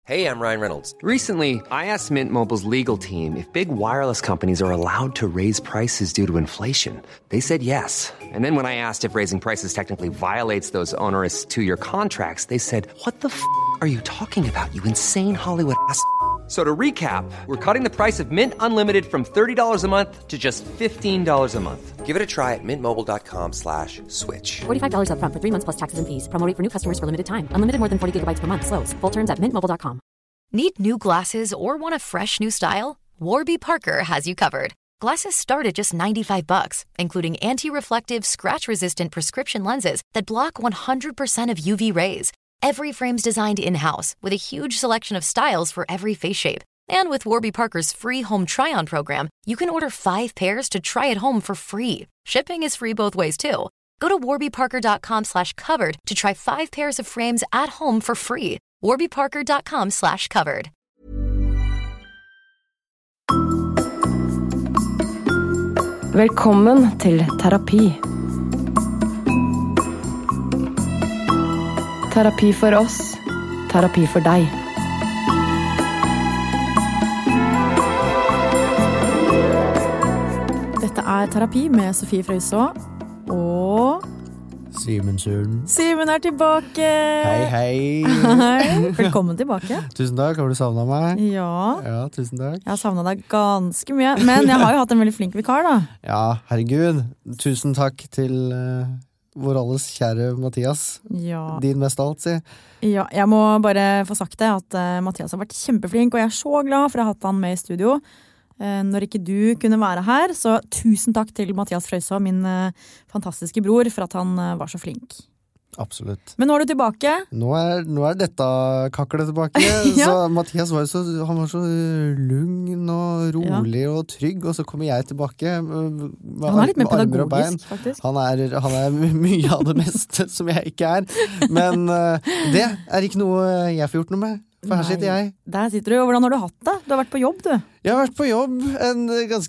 Hey, I'm Ryan Reynolds. Recently, I asked Mint Mobile's legal team if big wireless companies are allowed to raise prices due to inflation. They said yes. And then when I asked if raising prices technically violates those onerous two-year contracts, they said, "What the f*** are you talking about, you insane Hollywood ass?" So to recap, we're cutting the price of Mint Unlimited from $30 a month to just $15 a month. Give it a try at mintmobile.com/switch. $45 up front for 3 months plus taxes and fees. Promo rate for new customers for limited time. Unlimited more than 40 gigabytes per month. Slows full terms at mintmobile.com. Need new glasses or want a fresh new style? Warby Parker has you covered. Glasses start at just $95, including anti-reflective, scratch-resistant prescription lenses that block 100% of UV rays. Every frame's designed in-house with a huge selection of styles for every face shape. And with Warby Parker's free home try-on program, you can order 5 pairs to try at home for free. Shipping is free both ways, too. Go to warbyparker.com/covered to try 5 pairs of frames at home for free. warbyparker.com/covered. Velkommen til terapi. Terapi for oss, terapi for deg. Dette Terapi med Sofie Frøyså og Simen Søren. Simen tilbake. Hei, hei. Hei. Velkommen tilbake. Tusen takk, har du savnet meg? Ja. Ja, tusen takk. Jeg har savnet deg ganske mye, men jeg har jo hatt en veldig flink vikar da. Ja, herregud. Tusen takk til vår alles kjære Mathias. Ja. Din mest alt, si. Ja, jeg må bare få sagt det at Mathias har vært kjempeflink, og jeg så glad for å ha hatt han med I studio. Når ikke du kunne være her, så tusen takk til Mathias Frøyså, min fantastiske bror, for at han var så flink. Absolutt. Men nå du tilbake. Nå dette kaklet tilbake. Ja. Så Mathias var så lugn og rolig og trygg, og så kommer jeg tilbake med han litt mer armer og bein. faktisk. Han mye av det meste som jeg ikke Men det ikke noe jeg får gjort noe med. For her sitter jeg. Der sitter du, og hvordan har du hatt det? Du har vært på jobb, du. Jeg har vært på jobb en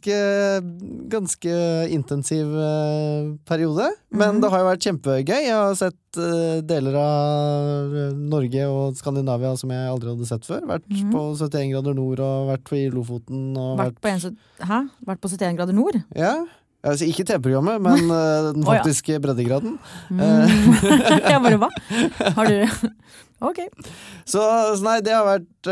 ganske intensiv periode, men det har jo vært kjempegøy. Jeg har sett deler av Norge og Skandinavia som jeg aldri hadde sett før. Vært på 71 grader nord og vært i Lofoten. Og vært på 71 grader nord? Ja. Altså, ikke TV-programmet, men den faktiske breddegraden. Jeg bare, hva? Har du... Ok. Så nei, det har vært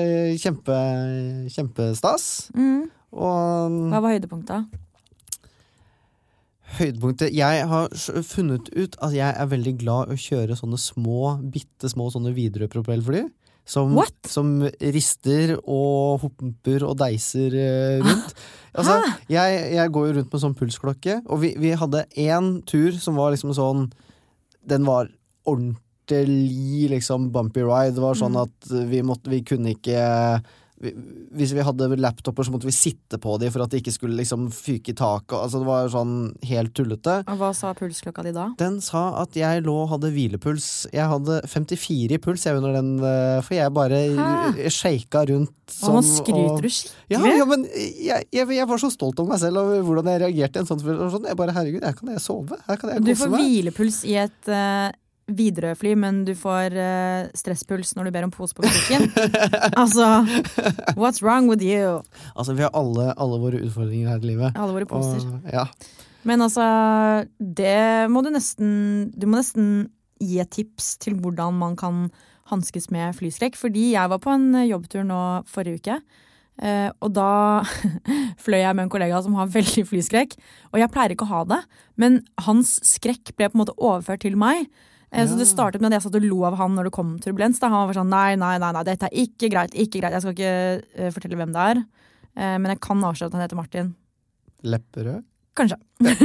kjempestas. Og hva var høydepunktet? Høydepunktet, jeg har funnet ut at jeg veldig glad I å kjøre sånne bitte små sånne Widerøe-propellfly som rister og hopper og deiser rundt. Altså, jeg går jo rundt med sånn pulsklokke, og vi hadde en tur som var liksom sånn, den var ordentlig liksom bumpy ride. Det var sånn at vi kunne ikke hvis vi hadde laptoper så måtte vi sitte på dem for at de ikke skulle liksom fyke I taket. Altså det var sånn helt tullete. Og hva sa pulsklokka di da? Den sa at jeg hadde hvilepuls. Jeg hadde 54 I puls under den, for jeg bare shaket rundt sånn. Og nå skryter du skikkelig. Ja, men jeg var så stolt av meg selv og hvordan jeg reagerte I en sånn. Jeg bare, herregud, her kan jeg sove. Her kan jeg du kose får meg. hvilepuls I et... Widerøe-fly, men du får stresspuls når du ber om pose på butikken. Altså, what's wrong with you? Altså, vi har alle våre utfordringer her I livet. Alle våre poser. Ja. Men altså, det må du må nesten gi et tips til hvordan man kan hanskes med flyskrekk, fordi jeg var på en jobbtur nå forrige uke, og da fløy jeg med en kollega som har veldig flyskrekk, og jeg pleier ikke å ha det, men hans skrekk ble på en måte overført til meg. Så det startet med at jeg satt og lo av han når det kom turbulens. Da han var sånn, nei, dette ikke greit. Jeg skal ikke fortelle hvem det men jeg kan avsløre at han heter Martin. Lepperød? Kanskje.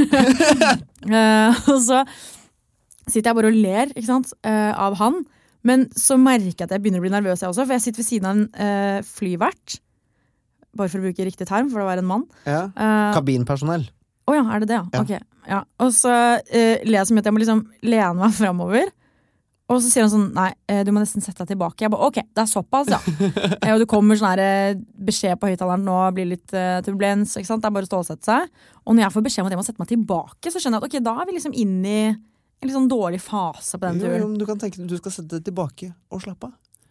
Og så sitter jeg bare og ler, ikke sant, av han. Men så merker jeg at jeg begynner å bli nervøs jeg også, for jeg sitter ved siden av en flyvert. Bare for å bruke riktig term, for det var en mann. Ja, kabinpersonell. Åja, det ja? Ok, ja. Og så ler jeg så mye at jeg må liksom lene meg fremover. Og så sier han sånn, nei, du må nesten sette deg tilbake. Jeg bare, ok, det såpass, ja. Og det kommer sånn her beskjed på høyttaleren, nå blir litt turbulens, ikke sant? Det bare å stålsette seg. Og når jeg får beskjed om at jeg må sette meg tilbake, så skjønner jeg at ok, da vi liksom inne I en litt sånn dårlig fase på den turen. Jo, men du kan tenke at du skal sette deg tilbake og slappe av.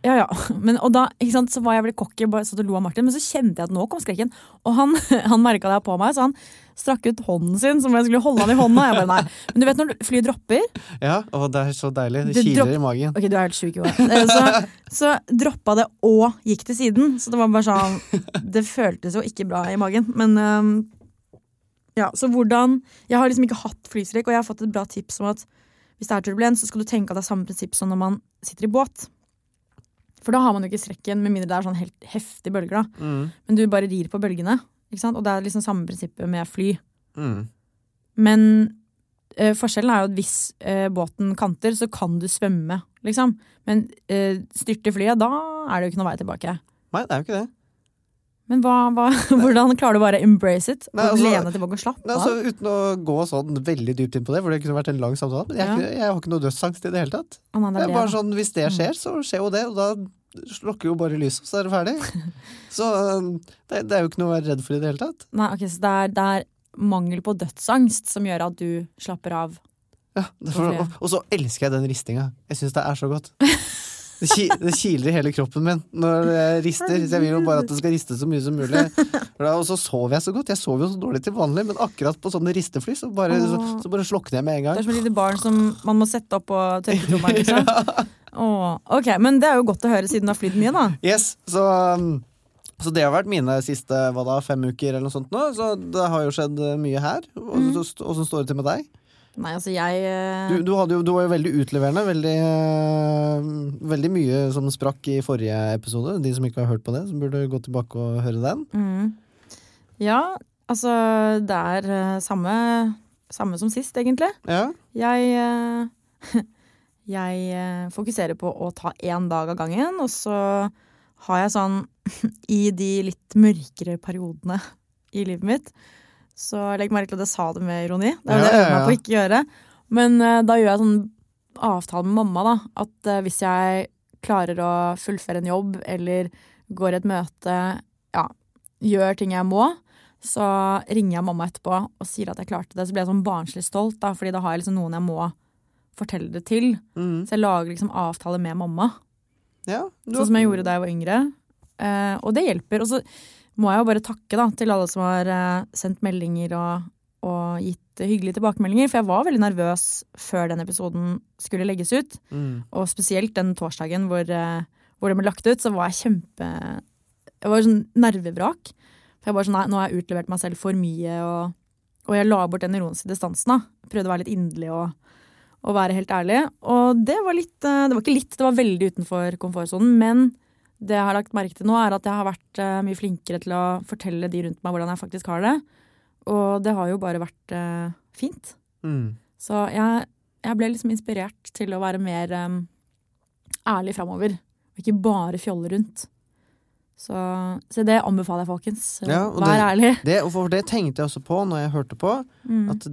Ja. Men, og da, ikke sant, så var jeg veldig cocky, bare satt og lo av Martin, men så kjente jeg at nå kom skrekken. Og han merket det på meg, så han strakk ut hånden sin, som jeg skulle holde han i hånda. Jeg bare, nei. Men du vet når flyet dropper? Ja, og det så deilig. Det kiler i magen. Ok, du helt syk i år. Så droppet det og gikk til siden. Så det var bare sånn, det føltes jo ikke bra i magen. Men ja, så hvordan, jeg har liksom ikke hatt flyskrekk, og jeg har fått et bra tips om at hvis det er turbulens, så skal du tenke at det er samme prinsipp som når man sitter i båt. For da har man jo ikke skrekken, med mindre det er sånn helt heftige bølger da. Men du bare rir på bølgene, ikke sant? Og det er liksom samme prinsippet med fly. Men forskjellen er jo at hvis båten kanter, så kan du svømme, liksom. Men styrter flyet, da er det jo ikke noe vei tilbake. Nei, det er jo ikke det. Men hvordan klarer du bare å embrace it? Og altså, lene tilbake og slappe av? Altså, uten å gå sånn veldig dypt inn på det, for det kunne vært en lang samtale, men jeg har ikke noe dødsangst i det hele tatt. Det er bare sånn, hvis det skjer, så skjer jo det, og da slokker jo bare lyset, så er det ferdig. Så det er jo ikke noe å være redd for i det hele tatt. Nei, ok, så det er mangel på dødsangst som gjør at du slapper av. Ja, og så elsker jeg den ristinga. Jeg synes det er så godt. Det kiler i hele kroppen min når det rister, så jeg vil jo bare at det skal riste så mye som mulig. Og så sover jeg så godt. Jeg sover jo så dårlig til vanlig, men akkurat på sånne ristefly så bare slokner jeg med en gang. Det er som et lite barn som man må sette opp på tørketrommelen, liksom. Ok, men det er jo godt å høre siden du har flydd mye da. Yes, så det har vært mine siste 5 uker eller noe sånt nå, så det har jo skjedd mye her. Og så står det til med deg? Nei, altså jeg Du var jo veldig utleverende, veldig mye som sprakk i forrige episode. De som ikke har hørt på det, så burde gå tilbake og høre den. Ja, altså det er samme som sist, egentlig. Ja. Jeg fokuserer på å ta 1 dag av gangen, og så har jeg sånn i de litt mørkere periodene i livet mitt, så legg merke til at jeg sa det med ironi. Det er jo det jeg øver meg på å ikke gjøre. Men da gjør jeg sånn avtale med mamma da, at hvis jeg klarer å fullføre en jobb, eller går i et møte, ja, gjør ting jeg må, så ringer jeg mamma etterpå og sier at jeg klarte det. Så blir jeg sånn barnslig stolt da, fordi da har jeg liksom noen jeg må fortelle det til. Så jeg lager liksom avtale med mamma. Ja, sånn som jeg gjorde da jeg var yngre. Og det hjelper. Og så må jeg jo bare takke da, til alle som har sendt meldinger og gitt hyggelige tilbakemeldinger, for jeg var veldig nervøs før den episoden skulle legges ut, og spesielt den torsdagen hvor det ble lagt ut, så var jeg var sånn nervevrak, for jeg var sånn, nei, nå har jeg utlevert meg selv for mye, og jeg la bort den ironiske distansen da, prøvde å være litt inderlig og være helt ærlig, og det var det var veldig utenfor komfortzonen, men det jeg har lagt merke til nå er at jeg har vært mye flinkere til å fortelle de rundt meg hvordan jeg faktisk har det. Og det har jo bare vært fint. Så jeg ble liksom inspirert til å være mer ærlig fremover. Og ikke bare fjolle rundt. Så det anbefaler jeg, folkens. Ja, vær ærlig. For det tenkte jeg også på når jeg hørte på. At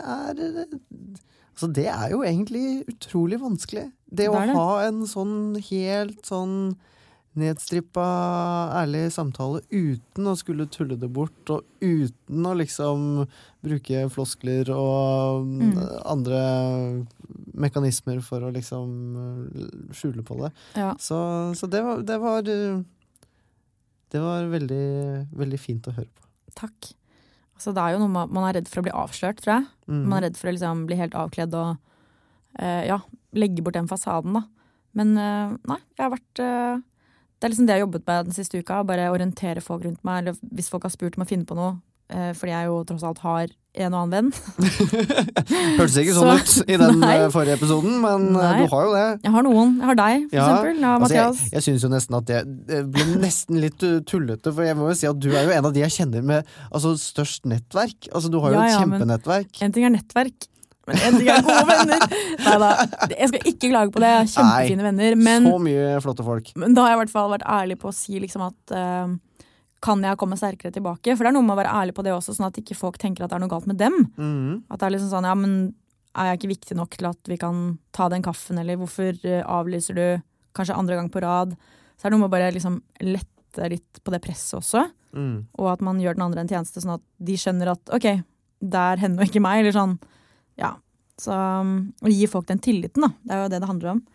det er jo egentlig utrolig vanskelig. Det å ha en sånn helt sånn nedstrippa, ærlig samtale uten å skulle tulle det bort, og uten å liksom bruke floskler og andre mekanismer for å liksom skjule på det. Ja. Så det var veldig, veldig fint å høre på. Takk. Altså, det er jo noe man er redd for å bli avslørt, tror jeg. Man er redd for å liksom bli helt avkledd og legge bort den fasaden, da. Men nei, jeg har vært det er liksom det jeg har jobbet med den siste uka, bare orientere folk rundt meg, eller hvis folk har spurt om å finne på noe, fordi jeg jo tross alt har en og annen venn. Hørtes ikke sånn ut i den forrige episoden, men du har jo det. Jeg har noen. Jeg har deg, for eksempel. Ja, Mathias. Jeg synes jo nesten at det ble nesten litt tullete, for jeg må jo si at du er jo en av de jeg kjenner med størst nettverk. Altså, du har jo et kjempenettverk. En ting er nettverk, men en ting er gode venner. Neida, jeg skal ikke klage på det. Jeg har kjempefine venner. Men, så mye flotte folk. Men da har jeg i hvert fall vært ærlig på å si liksom at kan jeg komme sterkere tilbake? For det er noe med å være ærlig på det også, sånn at ikke folk tenker at det er noe galt med dem. At det er liksom sånn, ja, men er jeg ikke viktig nok til at vi kan ta den kaffen, eller hvorfor avlyser du kanskje 2. gang på rad? Så er det noe med å bare liksom lette litt på det presset også, og at man gjør den andre en tjeneste, sånn at de skjønner at ok, det er henne og ikke meg, eller sånn. Ja, så å gi folk den tilliten da, det er jo det handler om.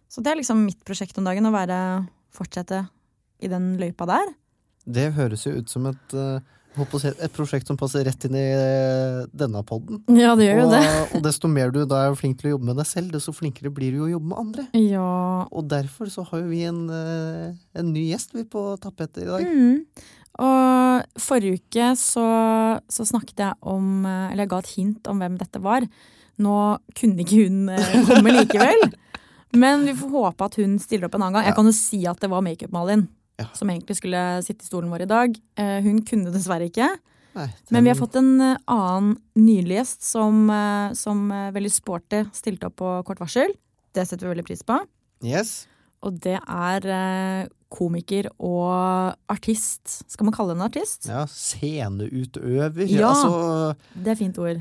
Så det liksom mitt prosjekt om dagen, fortsette i den løypa der. Det høres jo ut som et prosjekt som passer rett inn i denne podden. Ja, det gjør jo det. Og desto mer du da er flink til å jobbe med deg selv, desto flinkere blir du å jobbe med andre. Ja. Og derfor så har jo vi en ny gjest vi på tapetet i dag. Og forrige uke så snakket jeg om, eller jeg ga et hint om hvem dette var. Nå kunne ikke hun komme likevel. Men vi får håpe at hun stiller opp en annen gang. Jeg kan jo si at det var Makeup-Malin. Ja. Som egentlig skulle sitte i stolen vår i dag. Hun kunne dessverre ikke. Nei, men vi har fått en annen nylig gjest som veldig sporty stilte opp på kort varsel. Det setter vi veldig pris på. Yes. Og det komiker og artist. Skal man kalle henne artist? Ja, sceneutøver. Ja, altså, det fint ord.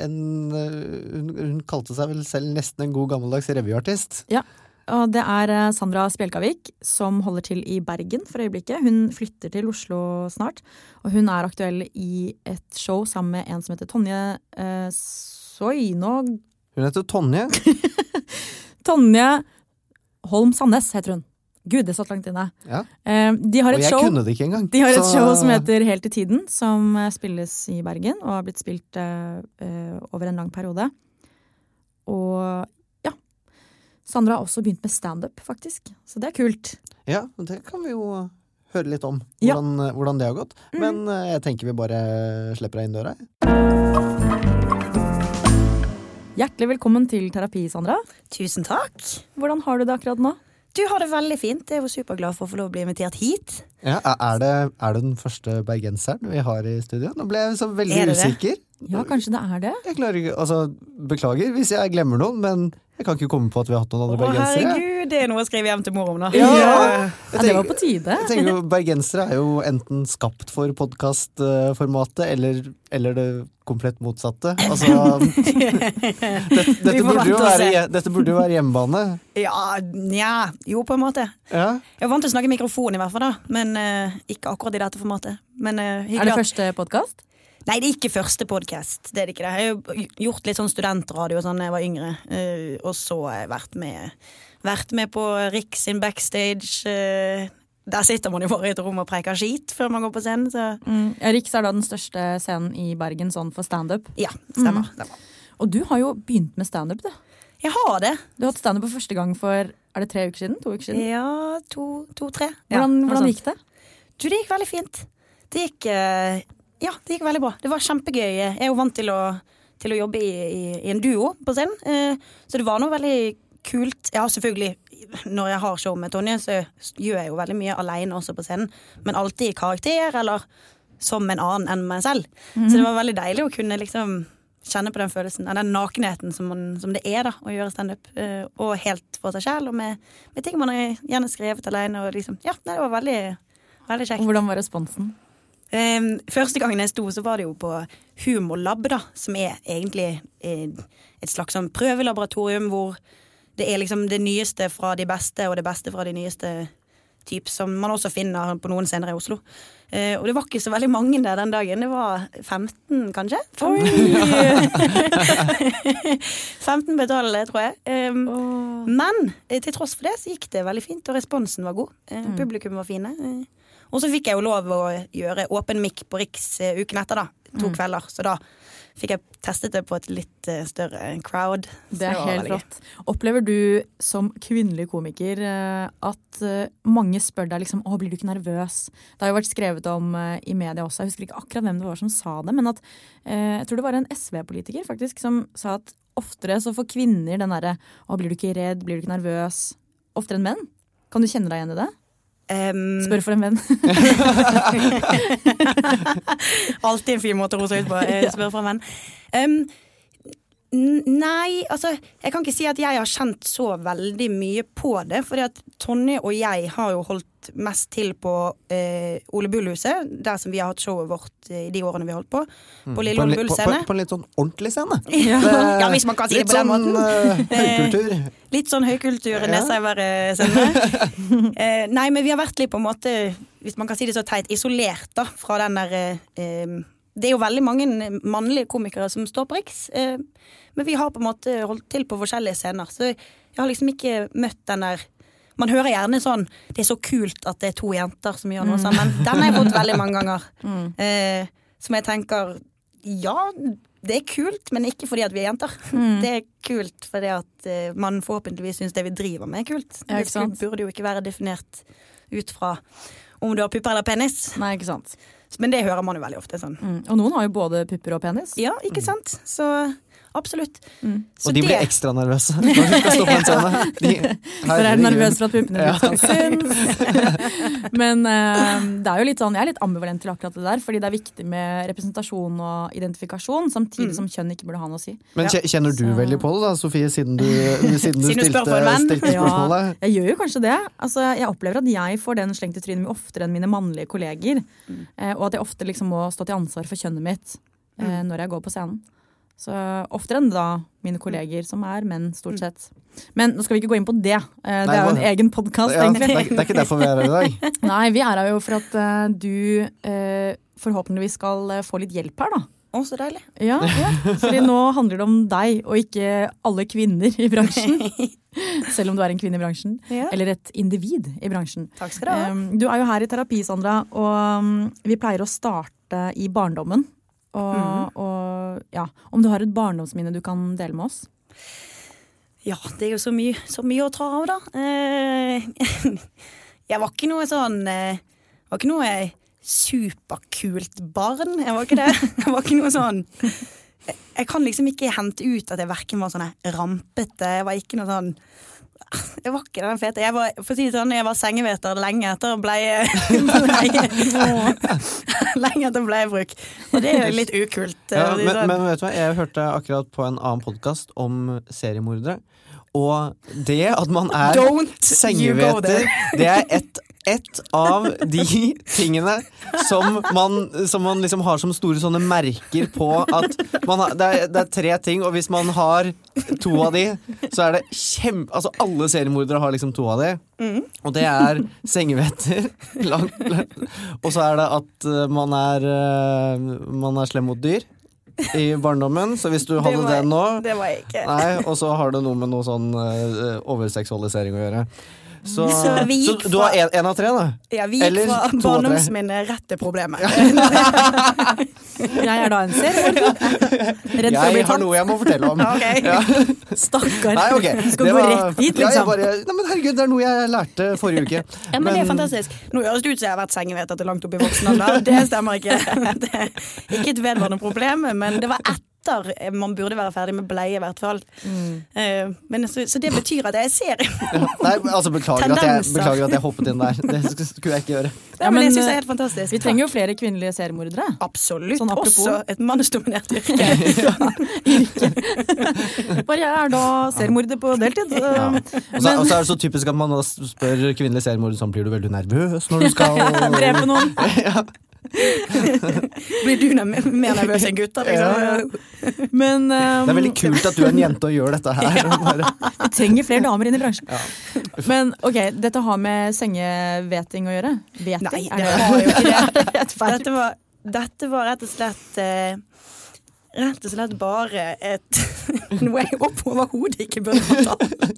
Hun kalte seg vel selv nesten en god gammeldags revyartist. Ja. Og det Sandra Spjelkavik som holder til i Bergen for øyeblikket. Hun flytter til Oslo snart, og hun aktuell i et show sammen med en som heter Tonje Soinog. Hun heter Tonje? Tonje Holm Sandnes heter hun. Gud, det satt langt inne. Ja. De har et show. Og jeg kunne det ikke engang. De har et show som heter Helt i tiden, som spilles i Bergen, og har blitt spilt over en lang periode. Og Sandra har også begynt med stand-up, faktisk. Så det kult. Ja, det kan vi jo høre litt om, hvordan det har gått. Men jeg tenker vi bare slipper deg inn døra. Hjertelig velkommen til terapi, Sandra. Tusen takk. Hvordan har du det akkurat nå? Du har det veldig fint. Jeg var superglad for å få lov å bli invitert hit. Ja, er det den første bergenseren vi har i studio? Nå ble jeg så veldig usikker. Ja, kanskje det det. Jeg klarer ikke, beklager hvis jeg glemmer noen, men jeg kan ikke komme på at vi har hatt noen andre bergensere. Herregud, det noe å skrive hjem til mor om da. Ja, det var på tide. Jeg tenker jo, bergensere jo enten skapt for podcastformatet, eller det komplett motsatte. Altså, dette burde jo være hjemmebane. Ja, jo på en måte. Ja. Jeg var vant til å snakke i mikrofon i hvert fall da, men ikke akkurat i dette formatet. Men, det første podcast? Nei, det ikke første podcast, det ikke det. Jeg har gjort litt sånn studentradio sånn da jeg var yngre, og så har jeg vært med på Riks sin backstage. Der sitter man jo bare i et rom og preker skit før man går på scenen. Så. Riks da den største scenen i Bergen sånn for stand-up. Ja, stemmer. Og du har jo begynt med stand-up da. Jeg har det. Du har hatt stand-up for første gang for, 3 uker siden? 2 uker siden? Ja, 2-3. Hvordan gikk det? Du, det gikk veldig fint. Det gikk veldig bra. Det var kjempegøy. Jeg jo vant til å jobbe i en duo på scenen, så det var noe veldig kult. Ja, selvfølgelig, når jeg har show med Tonje, så gjør jeg jo veldig mye alene også på scenen, men alltid i karakter, eller som en annen enn meg selv. Så det var veldig deilig å kunne liksom kjenne på den følelsen, den nakenheten som det da, å gjøre stand-up, og helt for seg selv, og med ting man har gjerne skrevet alene, og liksom, det var veldig, veldig kjekt. Hvordan var responsen? Første gangen jeg sto, så var det jo på Humorlab da, som egentlig et slags sånn prøvelaboratorium hvor det liksom det nyeste fra de beste og det beste fra de nyeste typ, som man også finner på noen scener i Oslo. Og det var ikke så veldig mange der den dagen. Det var 15 kanskje? 15 betalere, tror jeg. Men til tross for det så gikk det veldig fint, og responsen var god. Publikum var fine. Og så fikk jeg jo lov å gjøre åpen mic på Riks uken etter da, 2 kvelder, så da fikk jeg testet det på et litt større crowd. Det helt rått. Opplever du som kvinnelig komiker at mange spør deg liksom, blir du ikke nervøs? Det har jo vært skrevet om i media også, jeg husker ikke akkurat hvem det var som sa det, men at jeg tror det var en SV-politiker faktisk som sa at oftere så får kvinner den derre, blir du ikke redd, blir du ikke nervøs? Oftere enn menn? Kan du kjenne deg igjen i det? Spør for en venn. Alltid en fin måte å rose ut på. Spør for en venn. Nei, altså jeg kan ikke si at jeg har kjent så veldig mye på det, fordi at Tonje og jeg har jo holdt mest til på Ole Bull-huset, der som vi har hatt showet vårt i de årene vi har holdt på Lille Ole Bull-scene. På en litt sånn ordentlig scene. Ja, hvis man kan si det på den måten. Litt sånn høykultur. Litt sånn høykultur, Nesøyver-scene. Nei, men vi har vært litt på en måte, hvis man kan si det så teit, isolert da, fra den der det jo veldig mange mannlige komikere som står på Riks, men vi har på en måte holdt til på forskjellige scener, så jeg har liksom ikke møtt den der. Man hører gjerne sånn, det så kult at det 2 jenter som gjør noe sammen. Den har jeg fått veldig mange ganger. Som jeg tenker, ja, det kult, men ikke fordi at vi jenter. Det kult fordi at man forhåpentligvis synes det vi driver med kult. Ja, det burde jo ikke være definert ut fra om du har pupper eller penis. Nei, ikke sant. Men det hører man jo veldig ofte sånn. Og noen har jo både pupper og penis. Ja, ikke sant? Så absolutt. Så og de blir ekstra nervøse når de skal stå på en scene. For er nervøs for at puppene skal synes. Men det er jo litt sånn, jeg er litt ambivalent til akkurat det der, fordi det er viktig med representasjon og identifikasjon, samtidig som kjønn ikke burde ha noe å si. Men kjenner du veldig på det da, Sofie, siden du stilte spørsmålet? Ja, jeg gjør jo kanskje det. Altså, jeg opplever at jeg får den slengte trynet mye oftere enn mine mannlige kolleger, og at jeg ofte liksom må stå til ansvar for kjønnet mitt når jeg går på scenen. Så oftere enn da mine kolleger som er menn stort sett. Men nå skal vi ikke gå inn på det. Det er jo en egen podcast, egentlig. Det er ikke derfor vi er her i dag. Nei, vi er her jo for at du forhåpentligvis skal få litt hjelp her da. Å, så deilig. Ja, fordi nå handler det om deg og ikke alle kvinner i bransjen. Selv om du er en kvinne i bransjen. Eller et individ i bransjen. Takk skal du ha. Du er jo her i terapi, Sandra, og vi pleier å starte i barndommen. Og ja, om du har et barndomsminne du kan dele med oss? Ja, det er jo så mye å ta av da. Jeg var ikke noe sånn, var ikke noe superkult barn. Jeg var ikke det. Jeg var ikke noe sånn, jeg kan liksom ikke hente ut at jeg hverken var sånn rampete. Jeg var ikke noe sånn, jeg var ikke den fete. Jeg var, for å si det sånn, jeg var sengeveter lenge etter bleiebruk. Og det er litt ukult. Ja, men vet du hva, jeg hørte akkurat på en annen podcast om seriemordere. Og det at man er sengeveter, det er ett av de tingene som man liksom har som store sånne merker på at det er 3 ting, og hvis man har 2 av de, så er det altså alle seriemordere har liksom 2 av de, og det er sengeveter, og så er det at man er slem mot dyr i barndommen, så hvis du hadde det nå, det var jeg ikke. Nei, og så har det noe med noe sånn overseksualisering å gjøre. Så du har 1 av 3 da? Ja, vi gikk fra barndomsminne rett til problemet. Jeg er da en seriemorder. Jeg har noe jeg må fortelle om. Okay. Ja. Stakkar. Nei, okay. Du skal gå rett dit, liksom. Nei, men herregud, det er noe jeg lærte forrige uke. Ja, men det er fantastisk. Nå høres det ut som jeg har vært sengeveter til langt opp i voksen alder. Det stemmer ikke. Det er ikke et vedvarende problem, men det var man burde være ferdig med bleie i hvert fall. Men så det betyr at jeg ser Nei, altså beklager at jeg hoppet inn der. Det skulle jeg ikke gjøre. Ja, men jeg synes det er helt fantastisk. Vi trenger jo flere kvinnelige seriemordere. Absolutt, sånn også et mannsdominert yrke. Bare jeg er da seriemorder på deltid. Og så er det så typisk at man spør kvinnelige seriemordere sånn, blir du veldig nervøs når du skal drepe noen? Ja. Blir du mer nervøs enn gutter? Liksom? Men, det er veldig kult at du er en jente og gjør dette her. Vi trenger flere damer inn i bransjen. Men ok, dette har med sengeveting å gjøre? Nei, det har jo ikke det. Dette var rett og slett bare noe jeg overhodet ikke burde fortelle.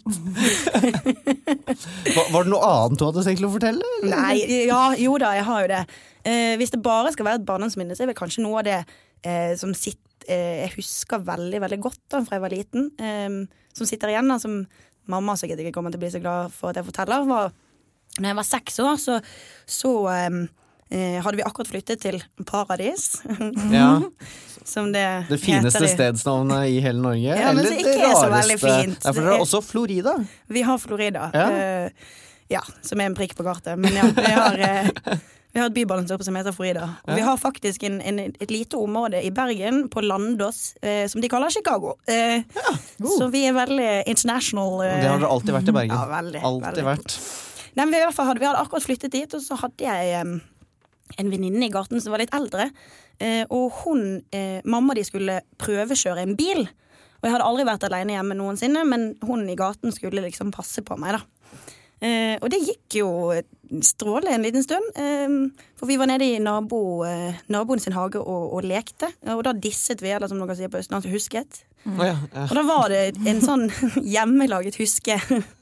Var det noe annet du hadde tenkt å fortelle? Eller? Nei, jo da, jeg har jo det. Hvis det bare skal være et barndomsminne, så er det kanskje noe av det som jeg husker veldig, veldig godt da fra jeg var liten, som sitter igjen, som mamma sikkert ikke kommer til å bli så glad for at jeg forteller, var når jeg var 6 år, så hadde vi akkurat flyttet til Paradis. Ja. Som det fineste stedsnavnet i hele Norge. Ja, men så ikke er så veldig fint. Derfor er det også Florida. Vi har Florida. Ja. Som er en prikk på kartet. Men ja, vi har et bybalansopp som heter Florida. Og vi har faktisk et lite område i Bergen, på Landås, som de kaller Chicago. Så vi er veldig international. Det har dere alltid vært i Bergen. Ja, veldig. Alltid vært. Nei, men vi hadde akkurat flyttet dit, og så hadde jeg en venninne i gaten som var litt eldre, og mamma de skulle prøvekjøre en bil, og jeg hadde aldri vært alene hjemme noensinne, men hun i gaten skulle liksom passe på meg da. Og det gikk jo stråle en liten stund. For vi var nede i naboen sin hage og lekte. Og da disset vi, eller som noen sier på Østlandet, husket. Ja. Og da var det en sånn hjemmelaget huske,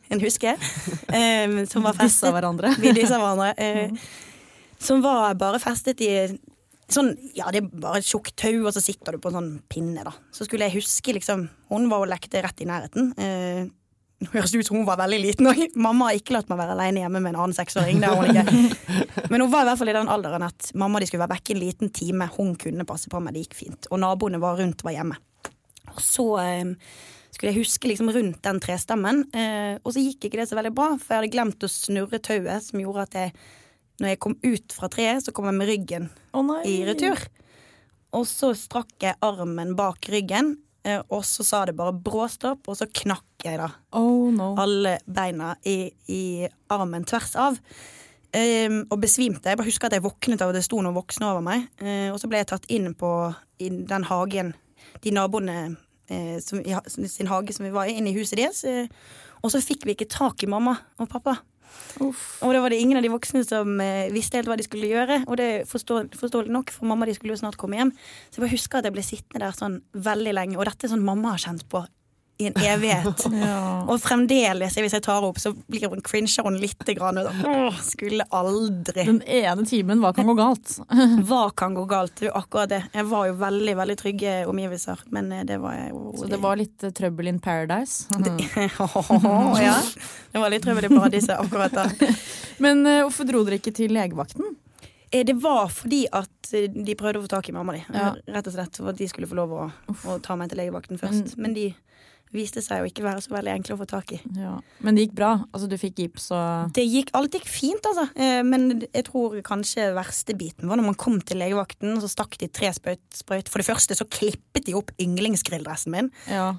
som var festet. Disse hverandre. Vi disset hverandre. Som var bare festet i sånn, ja, det bare et tjukt tau, og så sitter du på en sånn pinne da. Så skulle jeg huske, liksom, hun var og lekte rett i nærheten. Nå høres det ut som hun var veldig liten, og mamma har ikke latt meg være alene hjemme med en annen 6-åring, det har hun ikke. Men hun var i hvert fall i den alderen at mamma de skulle være vekk en liten time, hun kunne passe på meg, det gikk fint. Og naboene var rundt, var hjemme. Og så skulle jeg huske liksom rundt den trestemmen, og så gikk ikke det så veldig bra, for jeg hadde glemt å snurre tauet, som gjorde at når jeg kom ut fra treet, så kom jeg med ryggen i retur. Og så strakk jeg armen bak ryggen, og så sa det bare bråstopp, og så knakk jeg da alle beina i armen tvers av. Og besvimte. Jeg bare husker at jeg våknet av at det sto noen voksne over meg. Og så ble jeg tatt inn i den hagen, de naboene sin hage som vi var inne i huset deres. Og så fikk vi ikke tak i mamma og pappa. Og da var det ingen av de voksne som visste helt hva de skulle gjøre, og det forståelig nok, for mamma de skulle jo snart komme hjem. Så jeg bare husker at jeg ble sittende der sånn veldig lenge, og dette er sånn mamma har kjent på i en evighet. Og fremdeles, hvis jeg tar opp, så blir hun cringer hun litt grann. Skulle aldri. Den ene timen, hva kan gå galt? Hva kan gå galt? Det er jo akkurat det. Jeg var jo veldig, veldig trygge omgivelser, men det var jeg jo... Så det var litt trøbbel in paradise? Ja, det var litt trøbbel i paradiset akkurat da. Men hvorfor dro dere ikke til legevakten? Det var fordi at de prøvde å få tak i mamma di. Rett og slett for at de skulle få lov å ta meg til legevakten først. Men de viste seg jo ikke være så veldig enkle å få tak i. Ja. Men det gikk bra? Altså du fikk gips og... Alt gikk fint altså. Men jeg tror kanskje verste biten var når man kom til legevakten, og så stakk de 3 sprøyt. For det første så klippet de opp yndlingsgrilldressen min. Ja.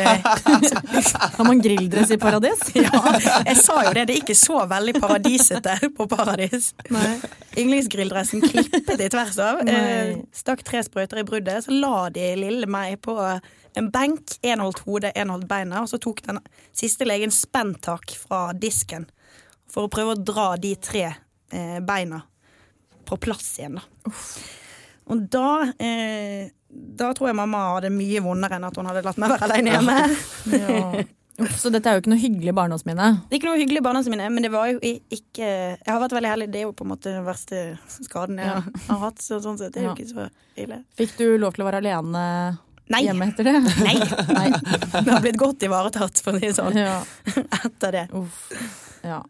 Har man grilldress i paradis? Ja, jeg sa jo det. Det er ikke så veldig paradisete på paradis. Nei. Yndlingsgrilldressen klippet de tvers av. Stakk 3 sprøyter i bruddet, så la de lille meg på en benk, en holdt hodet, en holdt beina, og så tok den siste legen spenntak fra disken for å prøve å dra de 3 beina på plass igjen da. Og da tror jeg mamma hadde mye vondere enn at hun hadde latt meg være alene hjemme. Ja. Så dette er jo ikke noe hyggelig barndomsminne? Det er ikke noe hyggelig barndomsminne, men det var jo ikke... Jeg har vært veldig heldig, det er jo på en måte den verste skaden jeg har hatt, så sånn sett det er jo ikke så ille. Fikk du lov til å være alene... Nei. Hjemme etter det? Nei. Det har blitt godt ivaretatt, for å si sånn. Ja. Etter det. Ja.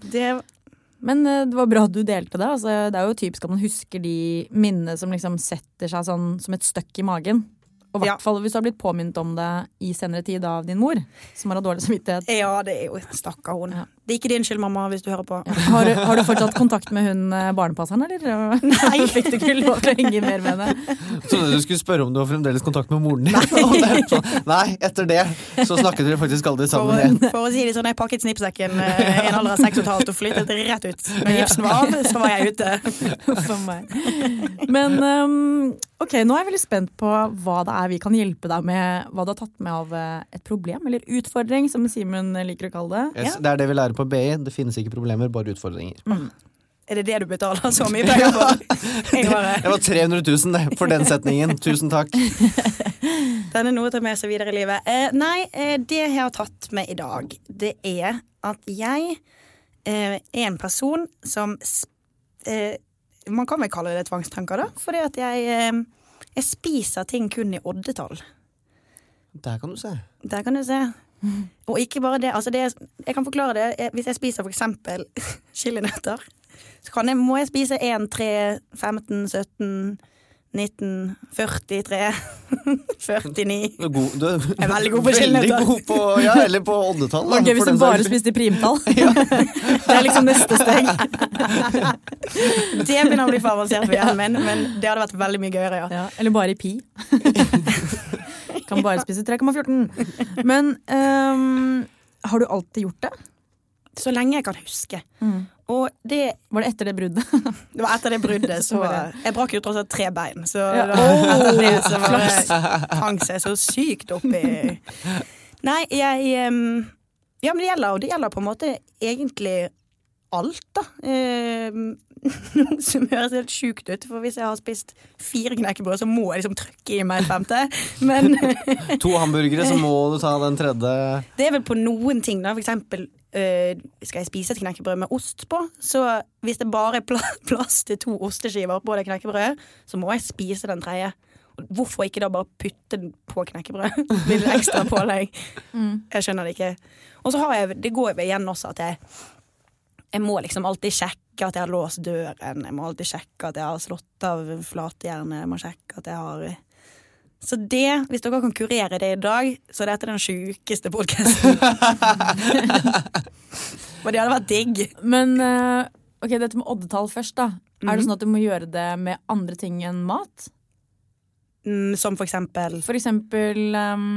Men det var bra at du delte det. Altså, det er jo typisk at man husker de minnene som liksom setter seg sånn som et støkk i magen. Og i hvert fall hvis du har blitt påminnet om det i senere tid av din mor, som har dårlig samvittighet. Ja, det er jo stakkar hun. Ja. Det er ikke din skyld, mamma, hvis du hører på. Ja. Har du fortsatt kontakt med hun barnepasseren, eller? Nei. Fikk du ikke lov til å henge mer med henne? Jeg trodde du skulle spørre om du har fremdeles kontakt med moren din. Nei, etter det så snakket dere faktisk aldri sammen igjen. For å si det sånn, jeg pakket snipsekken i en alder av 6,5 og flyttet rett ut. Når gipsen var av, så var jeg ute. For meg. Men ok, nå er jeg veldig spent på hva det er vi kan hjelpe deg med, hva du har tatt med av et problem, eller utfordring, som Simon liker å kalle det. Yes, det er det vi lærer på BI, det finnes ikke problemer, bare utfordringer. Er det det du betaler så mye penger for? Det var 300 000 for den setningen, tusen takk. Den er noe å ta med seg videre i livet. Det jeg har tatt med i dag, det er at jeg er en person som man kan vel kalle det tvangstanker da, fordi at jeg spiser ting kun i oddetall. Der kan du se. Der kan du se. Og ikke bare det, altså jeg kan forklare det, hvis jeg spiser for eksempel chilinøtter, så må jeg spise 1, 3, 15, 17, 19, 43, 49. Du er veldig god på chilinøtter. Veldig god på, eller på oddetall. Ok, hvis du bare spiste primtall. Det er liksom neste steg. Det begynner å bli for avansert for hjernen min, men det hadde vært veldig mye gøyere, ja. Eller bare i pi. Kan bare spise 3,14. Men har du alltid gjort det? Så lenge jeg kan huske. Og var det etter det bruddet? Det var etter det bruddet, så jeg brakk jo tross alt 3 bein, så det som hang seg så sykt opp i... Nei, men det gjelder på en måte egentlig alt da. Som høres helt sjukt ut, for hvis jeg har spist 4 knekkebrød, så må jeg liksom trykke i meg et 5. Men 2 hamburgere, så må du ta den 3. det vel på noen ting da. For eksempel, skal jeg spise et knekkebrød med ost på, så hvis det bare plass til 2 osteskiver på det knekkebrødet, så må jeg spise den 3. Hvorfor ikke da bare putte den på knekkebrød? Blir det ekstra pålegg? Jeg skjønner det ikke. Og så det går jo igjen også at jeg må liksom alltid sjekke at jeg har låst døren. Jeg må alltid sjekke at jeg har slått av flatjernet. Jeg må sjekke at jeg har... Så hvis dere kan kurere det i dag, så er dette den sjukeste podcasten. Og det hadde vært digg. Men ok, dette med oddetall først da. Er det sånn at du må gjøre det med andre ting enn mat? Som for eksempel? For eksempel...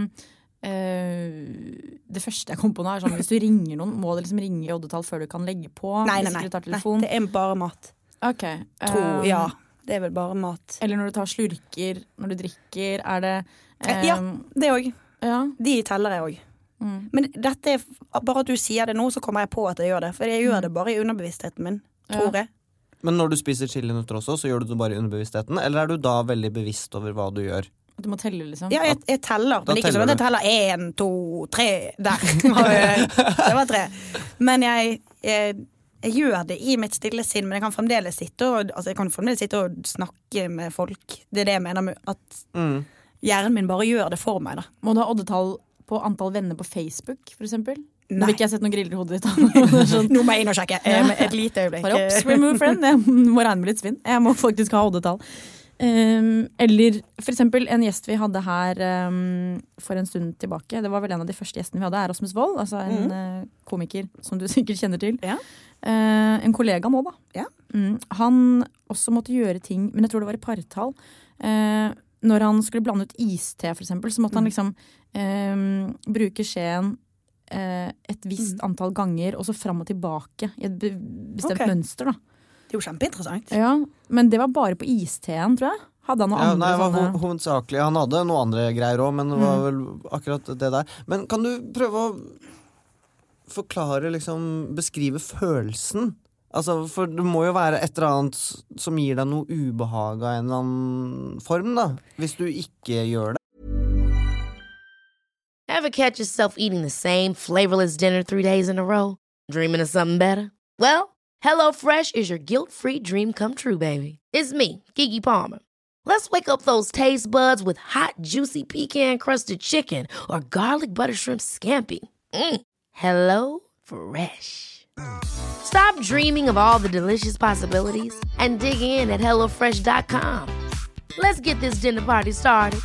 det første jeg kom på nå er sånn, hvis du ringer noen, må du liksom ringe i oddetall før du kan legge på? Nei, det er bare mat. Ok. Ja, det er vel bare mat. Eller når du tar slurker, når du drikker, er det ja, det også. Ja. De teller jeg også. Men dette bare at du sier det nå, så kommer jeg på at jeg gjør det. For jeg gjør det bare i underbevisstheten min, tror jeg. Men når du spiser chilinøtter også, så gjør du det bare i underbevisstheten? Eller er du da veldig bevisst over hva du gjør? Du må telle, liksom. Ja, jeg teller. Men ikke sånn at jeg teller 1, 2, 3 der. Det var 3. Men jeg gjør det i mitt stille sinn, men jeg kan fremdeles sitte og snakke med folk. Det er det jeg mener med at hjernen min bare gjør det for meg da. Må du ha oddetall på antall venner på Facebook, for eksempel? Nå Nei. vil ikke jeg sett noen griller i hodet ditt. Sånn. Nå må jeg inn og sjekke. Et lite øyeblikk. Bare opps, remove friend. Jeg må regne med litt svinn. Jeg må faktisk ha oddetall. Eller for eksempel en gjest vi hadde her for en stund tilbake. Det var vel en av de første gjestene vi hadde, Rasmus Wold, altså en komiker som du sikkert kjenner til. Ja. En kollega nå da. Ja. Han også måtte gjøre ting, men jeg tror det var i partall. Når han skulle blande ut iste for eksempel, så måtte han liksom bruke skjeen et visst antall ganger, og så frem og tilbake i et bestemt mønster da. Det er jo kjempeinteressant. Ja, men det var bare på isteen, tror jeg. Hadde han noe andre? Nei, det var hovedsakelig. Han hadde noe andre greier også, men det var vel akkurat det der. Men kan du prøve å forklare, liksom, beskrive følelsen? Altså, for det må jo være et eller annet som gir deg noe ubehag av en eller annen form, da. Hvis du ikke gjør det. Ever catch yourself eating the same flavorless dinner 3 days in a row? Dreaming of something better? Well, HelloFresh is your guilt-free dream come true, baby. It's me, Keke Palmer. Let's wake up those taste buds with hot, juicy pecan-crusted chicken or garlic butter shrimp scampi. Hello Fresh. Stop dreaming of all the delicious possibilities and dig in at HelloFresh.com. Let's get this dinner party started.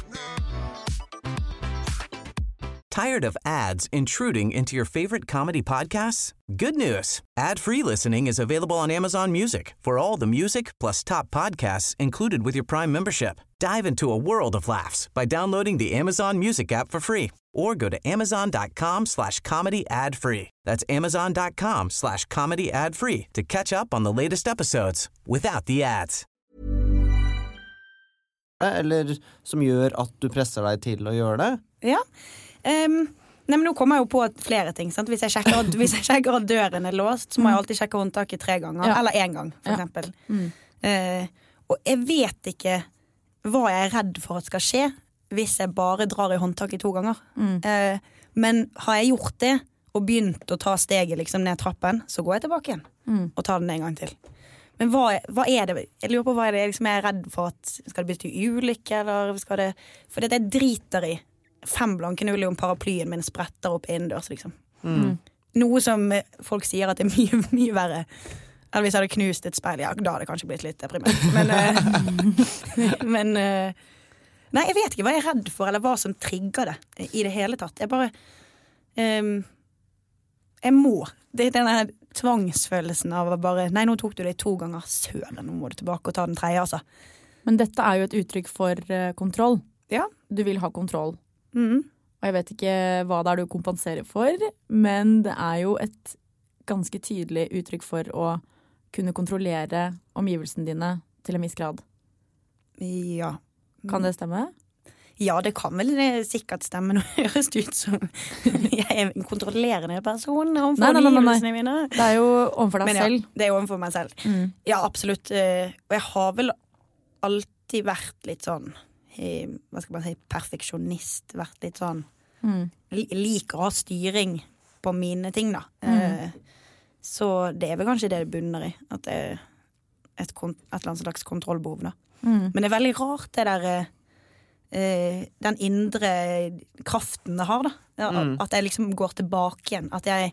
Tired of ads intruding into your favorite comedy podcasts? Good news. Ad-free listening is available on Amazon Music for all the music plus top podcasts included with your Prime membership. Dive into a world of laughs by downloading the Amazon Music app for free or go to amazon.com/comedy ad-free. That's amazon.com/comedy ad-free to catch up on the latest episodes without the ads. Eller som gjør at du presser deg til å gjøre det? Ja. Nei, men nå kommer jeg jo på flere ting, sant? Hvis jeg sjekker at døren er låst, så må jeg alltid sjekke håndtaket 3 ganger, eller 1 gang for eksempel. Og jeg vet ikke hva jeg er redd for at skal skje hvis jeg bare drar i håndtaket 2 ganger. Men har jeg gjort det og begynt å ta steget liksom ned trappen, så går jeg tilbake igjen og tar den en gang til. Men hva er det? Jeg lurer på hva er det liksom jeg er redd for at skal det bety ulykke, eller skal det... For det jeg driter i 5 blanke null om paraplyen min spretter opp innendørs, liksom. Noe som folk sier at det er mye, mye verre. Eller hvis jeg hadde knust et speil, ja, da hadde det kanskje blitt litt deprimert. Men nei, jeg vet ikke hva jeg er redd for, eller hva som trigger det i det hele tatt. Jeg bare jeg må. Det er denne tvangsfølelsen av å bare, nei, nå tok du det 2 ganger, søren, nå må du tilbake og ta den 3, altså. Men dette er jo et uttrykk for kontroll. Ja. Du vil ha kontroll. Og jeg vet ikke hva det er du kompenserer for, men det er jo et ganske tydelig uttrykk for å kunne kontrollere omgivelsene dine til en viss grad. Ja. Kan det stemme? Ja, det kan vel sikkert stemme når det høres ut som jeg er en kontrollerende person overfor omgivelsene mine. Det er jo overfor deg selv. Ja, det er overfor meg selv. Ja, absolutt. Og jeg har vel alltid vært litt sånn, hva skal man si, perfeksjonist. Vært litt sånn, liker å ha styring på mine ting da. Så det er vel kanskje det bunner i, at det er et eller annet slags kontrollbehov da. Men det er veldig rart det der den indre kraften det har da. At jeg liksom går tilbake igjen. At jeg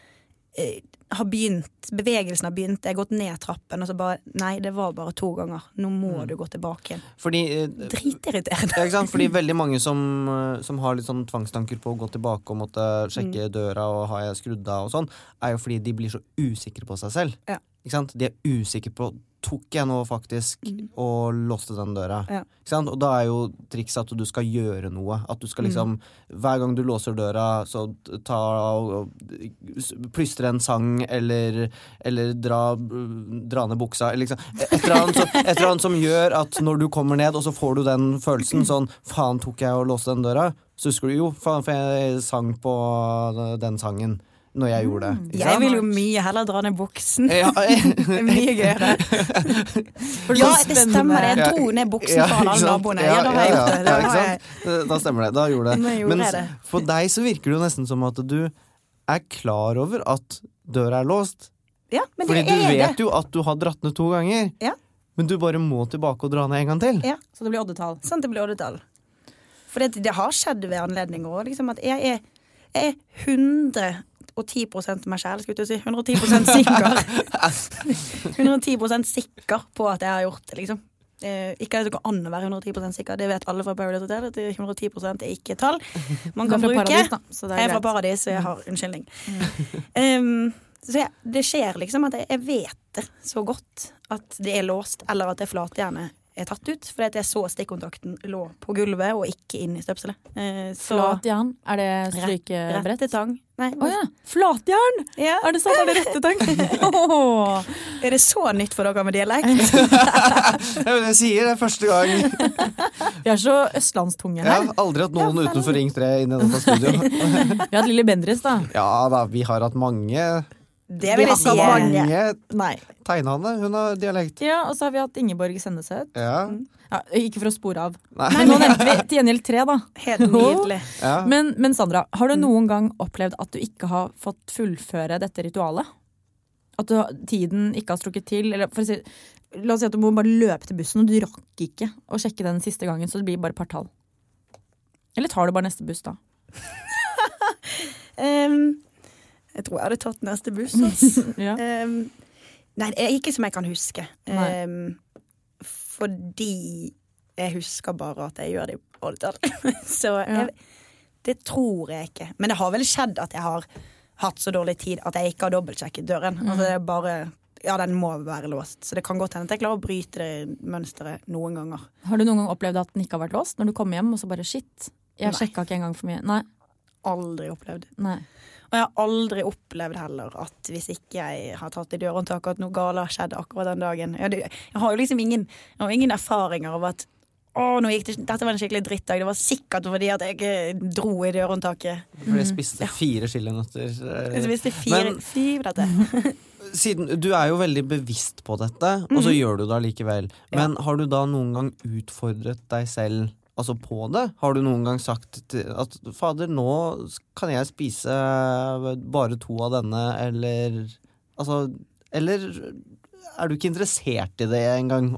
har begynt, bevegelsen har begynt, jeg har gått ned trappen, og så bare, nei, det var bare 2 ganger. Nå må du gå tilbake igjen. Fordi, dritirriterende. Ja, ikke sant? Fordi veldig mange som har litt sånn tvangstanker på å gå tilbake og måtte sjekke døra og har jeg skrudd av og sånn, er jo fordi de blir så usikre på seg selv. Ja. Ikke sant? De er usikre på, tok jeg nå faktisk og låste den døra? Ja. Ikke sant? Og da er jo trikset at du skal gjøre noe. At du skal liksom, hver gang du låser døra, så ta og plystre en sang, eller dra ned buksa, eller liksom. Et eller annet som gjør at når du kommer ned, og så får du den følelsen sånn, faen tok jeg og låste den døra? Så husker du jo, faen, for jeg sang på den sangen når jeg gjorde det. Jeg vil jo mye heller dra ned buksen. Ja, mye gøyere. Ja, det stemmer det. Jeg dro ned buksen fra alle naboene. Ja, da har jeg gjort det. Da stemmer det. Da gjorde det. Men det. For deg så virker det jo nesten som at du er klar over at døra er låst. Ja, men fordi det er det. Fordi du vet jo at du har dratt ned 2 ganger. Ja. Men du bare må tilbake og dra ned en gang til. Ja. Så det blir oddetall. Sånn, det blir oddetall. For det har skjedd ved anledninger også, liksom at jeg er 110% meg selv, skulle jeg si. 110% sikker. 110% sikker på at jeg har gjort det, liksom. Ikke at det går an å være 110% sikker. Det vet alle fra Paradise Hotel, at 110% er ikke et tall man kan bruke. Paradis, da, så det er jeg er fra Paradis, så jeg har unnskyldning. Så det skjer liksom at jeg vet det så godt at det er låst, eller at det flatjernet er tatt ut, fordi at jeg så stikkontakten lå på gulvet og ikke inn i støpselet. Flatjern? Er det strykebrett? Rettetang. Nei. Åja, flatjern! Ja. Er det sånn, er det rettetang? Er det så nytt for dere med dialekt? Jeg sier det første gang. Vi er så østlandstunge her. Jeg har aldri hatt noen utenfor Ring 3 inn i dette studio. Vi har hatt Lille Bendriss da. Ja da, vi har hatt mange. Det vil jeg si mange. Tegnhanne, hun har dialekt. Ja, og så har vi hatt Ingeborg Senneset. Ja. Ja, ikke for å spore av. Nei. Men nå nevnte vi til gjengjeld 3 da. Helt nydelig. Ja. Men Sandra, har du noen gang opplevd at du ikke har fått fullføre dette ritualet? At tiden ikke har strukket til? Eller for å si, la oss si at du må bare løpe til bussen, og du rakk ikke å sjekke den siste gangen, så det blir bare partall. Eller tar du bare neste buss da? Jeg tror jeg hadde tatt neste buss. Ja. Nei, det er ikke som jeg kan huske. Fordi jeg husker bare at jeg gjør det alltid. Så det tror jeg ikke. Men det har vel skjedd at jeg har hatt så dårlig tid at jeg ikke har dobbeltsjekket døren. Altså det er bare, ja, den må være låst. Så det kan godt hende at jeg klarer å bryte det mønsteret noen ganger. Har du noen gang opplevd at den ikke har vært låst? Når du kommer hjem og så bare, shit, jeg sjekket ikke en gang for mye. Nei. Aldri opplevd. Nei. Og jeg har aldri opplevd heller at hvis ikke jeg har tatt i dørhåndtaket at noe galt har skjedd akkurat den dagen. Jeg har jo liksom ingen erfaringer av at dette var en skikkelig drittdag. Det var sikkert fordi at jeg dro i dørhåndtaket. For jeg spiste 4 chilinøtter. Jeg spiste 4 dette. Siden du er jo veldig bevisst på dette, og så gjør du det likevel. Men har du da noen gang utfordret deg selv altså på det? Har du noen gang sagt at fader, nå kan jeg spise bare 2 av denne, eller er du ikke interessert i det en gang?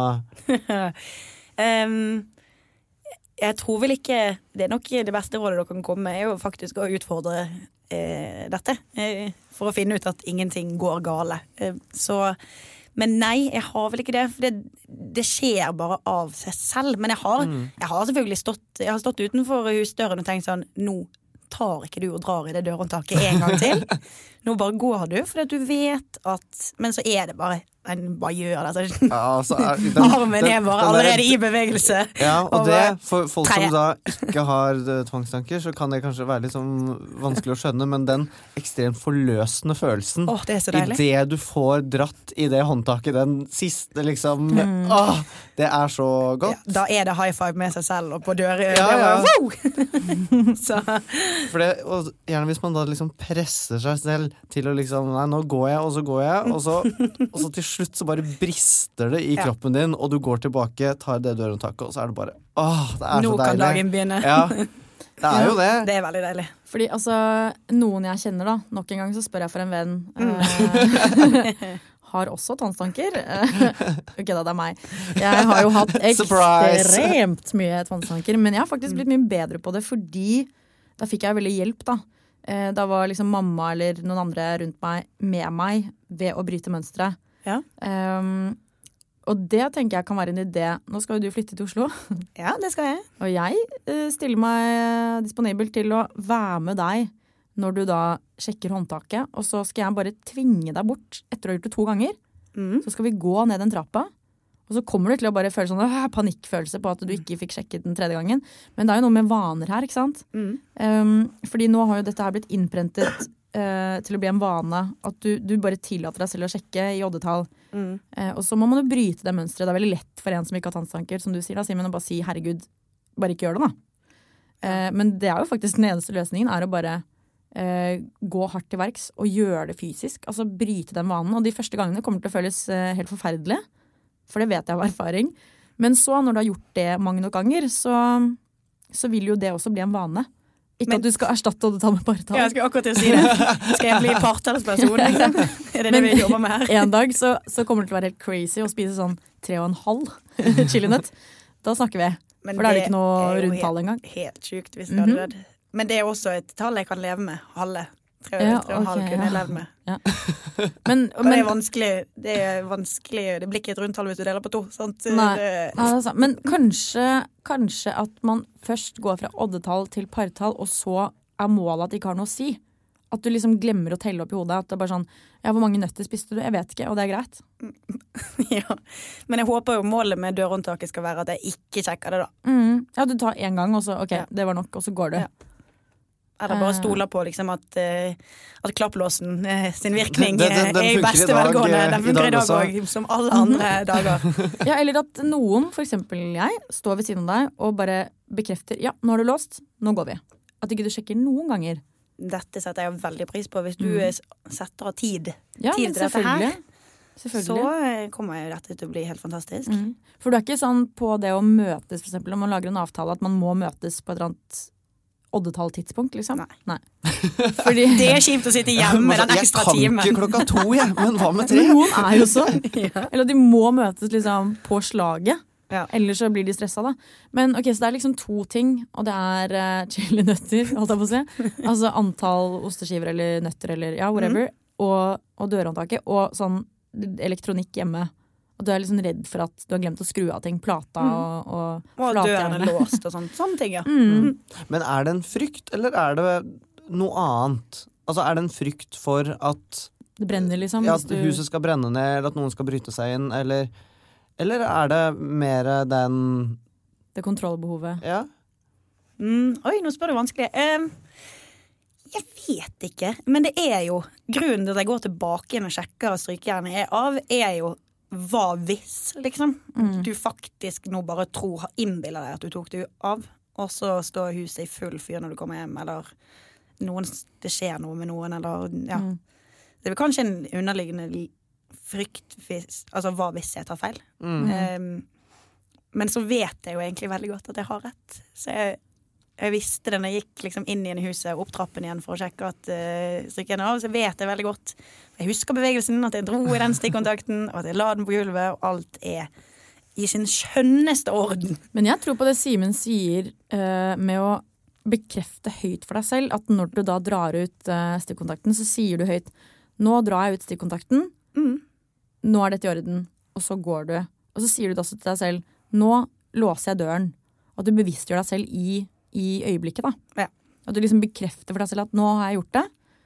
Jeg tror vel ikke, det er nok det beste rådet dere kan komme med, er jo faktisk å utfordre dette, for å finne ut at ingenting går gale. Men nei, jeg har vel ikke det, for det skjer bare av seg selv. Men jeg har selvfølgelig stått utenfor husdøren og tenkt sånn, nå tar ikke du og drar i det dørhåndtaket en gang til. nå bare går du, fordi at du vet at, men så det bare bare gjør det. Altså. Armen bare allerede i bevegelse. Ja, og det, for folk som da ikke har tvangstanker, så kan det kanskje være litt sånn vanskelig å skjønne, men den ekstremt forløsende følelsen, det så deilig. I det du får dratt I det håndtaket, den siste liksom, det så godt. Ja, da det high five med seg selv, og på døren. Ja. Så. For det, og gjerne hvis man da liksom presser seg selv til å liksom, nei, nå går jeg, og så til slutt så bare brister det I kroppen din, og du går tilbake, tar det dørhåndtaket, og så det bare, det så deilig. Nå kan dagen begynne. Ja, det jo det. Det veldig deilig. Fordi altså, noen jeg kjenner da, nok en gang så spør jeg for en venn, har også tvangstanker. Ok, da, det meg. Jeg har jo hatt ekstremt mye tvangstanker, men jeg har faktisk blitt mye bedre på det, fordi da fikk jeg veldig hjelp da. Da var liksom mamma eller noen andre rundt meg med meg ved å bryte mønstre. Ja. Og det tenker jeg kan være en idé. Nå skal jo du flytte til Oslo. Ja, det skal jeg. Og jeg stiller meg disponibel til å være med deg når du da sjekker håndtaket, og så skal jeg bare tvinge deg bort etter å ha gjort det 2 ganger. Så skal vi gå ned den trappa, og så kommer du til å bare føle sånn panikkfølelse på at du ikke fikk sjekket den 3. gangen. Men det jo noe med vaner her, ikke sant? Fordi nå har jo dette her blitt innprentet til å bli en vane at du bare tillater deg selv å sjekke I oddetall. Og så må man jo bryte det mønstret. Det veldig lett for en som ikke har tvangstanker, som du sier da, Simen, å bare si, herregud, bare ikke gjør det da. Men det jo faktisk den eneste løsningen å bare gå hardt til verks og gjøre det fysisk. Altså bryte den vanen. Og de første gangene kommer til å føles helt forferdelig. For det vet jeg av erfaring. Men så, når du har gjort det mange nok ganger, så vil jo det også bli en vane. Ikke at du skal erstatte oddetall med partall. Ja, jeg skal akkurat til å si det. Skal jeg bli partallsperson, liksom? Det vi jobber med her? En dag så kommer det til å være helt crazy å spise sånn 3,5 chilinøtt. Da snakker vi. Men for da det ikke noe rundtall engang. Helt sykt hvis det hadde vært. Men det også et tall jeg kan leve med. Halve. 3,5 kunne jeg leve med. Ja. Men det vanskelig. Det vanskelig. Det blir ikke et rundtall hvis du deler på 2. Sant? Nei, det men kanskje at man først går fra oddetall til partall, og så målet at det ikke har noe å si. At du liksom glemmer å telle opp I hodet. At det bare sånn, hvor mange nøtter spiste du? Jeg vet ikke, og det greit. Ja, men jeg håper jo målet med dørhåndtaket skal være at jeg ikke sjekker det da. Ja, du tar en gang, og så, ok, det var nok, og så går du. Ja. Eller bare stoler på liksom at klapplåsen sin virkning den I beste velgående. Den funker I dag også, som alle andre dager. Ja, eller at noen, for eksempel jeg, står ved siden av deg og bare bekrefter, ja, nå har du låst, nå går vi. At ikke du sjekker noen ganger. Dette setter jeg veldig pris på. Hvis du setter av tid ja, til dette her, så kommer jo dette til å bli helt fantastisk. For du ikke sånn på det å møtes, for eksempel, om man lager en avtale, at man må møtes på et eller annet oddetall-tidspunkt, liksom? Nei. Fordi det kjipt å sitte hjemme med den ekstra timen. Jeg kan ikke 2, men hva med 3? Men noen jo sånn. Eller de må møtes liksom på slaget. Ja. Ellers så blir de stresset da. Men ok, så det liksom 2 ting, og det chilinøtter, holdt jeg på å si. Altså antall osteskiver eller nøtter eller ja, whatever. Og dørhåndtaket, og sånn elektronikk hjemme. Og du liksom redd for at du har glemt å skru av ting, plata og at døren låst og sånne ting, ja. Men det en frykt, eller det noe annet? Altså det en frykt for at det brenner liksom? Ja, at huset skal brenne ned, eller at noen skal bryte seg inn, eller det mer den det kontrollbehovet? Ja. Oi, nå spør du vanskelig. Jeg vet ikke, men det jo grunnen til at jeg går tilbake igjen og sjekker strykejernet jo hva hvis, liksom. Du faktisk nå bare innbiller deg at du tok det av, og så står huset I full fyr når du kommer hjem, eller det skjer noe med noen, eller ja. Det kanskje en underliggende frykt, altså hva hvis jeg tar feil. Men så vet jeg jo egentlig veldig godt at jeg har rett. Så jeg visste det når jeg gikk liksom inn I huset, opp trappen igjen for å sjekke at strikken av, så vet jeg veldig godt. Jeg husker bevegelsen, at jeg dro I den stikkontakten, og at jeg la den på gulvet, og alt I sin skjønneste orden. Men jeg tror på det Simen sier med å bekrefte høyt for deg selv, at når du da drar ut stikkontakten, så sier du høyt, nå drar jeg ut stikkontakten, nå dette I orden, og så går du. Og så sier du det også til deg selv, nå låser jeg døren. At du bevisstgjør deg selv I øyeblikket da. Ja. At du liksom bekrefter for deg selv at nå har jeg gjort det,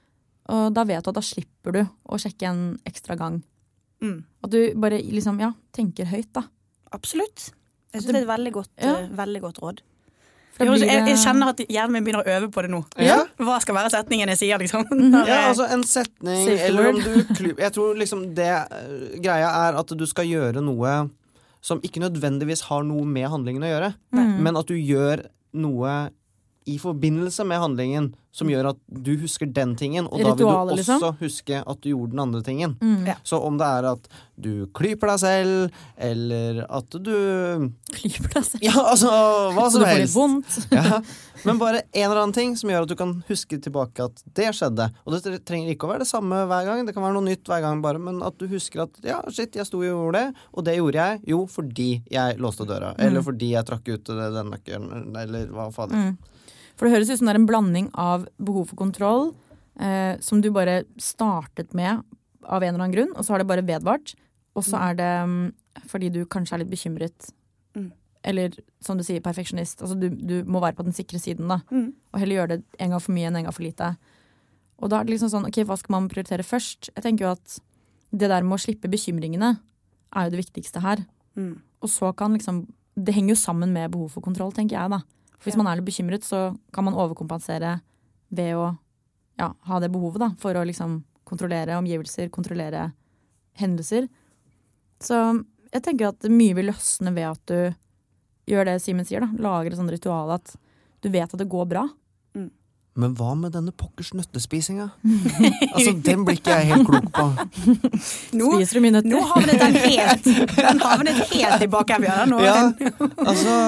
Og da vet du at da slipper du å sjekke en ekstra gang. At du bare liksom, tenker høyt da. Absolutt. Jeg synes det er et veldig godt råd. Jeg kjenner at hjernen min begynner å øve på det nå. Hva skal være setningen jeg sier, liksom? Altså en setning, eller om du jeg tror liksom det greia er at du skal gjøre noe som ikke nødvendigvis har noe med handlingen å gjøre, men at du gjør noe i forbindelse med handlingen som gjør at du husker den tingen, og da vil du også huske at du gjorde den andre tingen. Så om det er at du klyper deg selv, eller at du klyper deg selv? Ja, altså, hva som helst. Så du får litt vondt. Men bare en eller annen ting som gjør at du kan huske tilbake at det skjedde. Og det trenger ikke å være det samme hver gang, det kan være noe nytt hver gang bare, men at du husker at jeg sto og gjorde det, og det gjorde jeg jo fordi jeg låste døra, eller fordi jeg trakk ut den nøkkelen, eller hva fader. For det høres ut som det er en blanding av behov for kontroll, som du bare startet med av en eller annen grunn, og så har det bare vedvart, og så er det fordi du kanskje er litt bekymret, eller som du sier, perfeksjonist. Altså du må være på den sikre siden da, og heller gjøre det en gang for mye enn en gang for lite. Og da er det liksom sånn, ok, hva skal man prioritere først? Jeg tenker jo at det der med å slippe bekymringene er jo det viktigste her. Og så kan liksom, det henger jo sammen med behov for kontroll, tenker jeg da. For hvis man er litt bekymret, så kan man overkompensere ved å ha det behovet da, for å liksom kontrollere omgivelser, kontrollere hendelser. Så jeg tenker at mye vil løsne ved at du gjør det Simen sier da, lager et sånt ritual at du vet at det går bra. Men hva med denne pokkers nøttespisinga? Altså, den blir ikke jeg helt klok på. Spiser du mye nøtter? Nå havnet den helt i bakevja. Altså,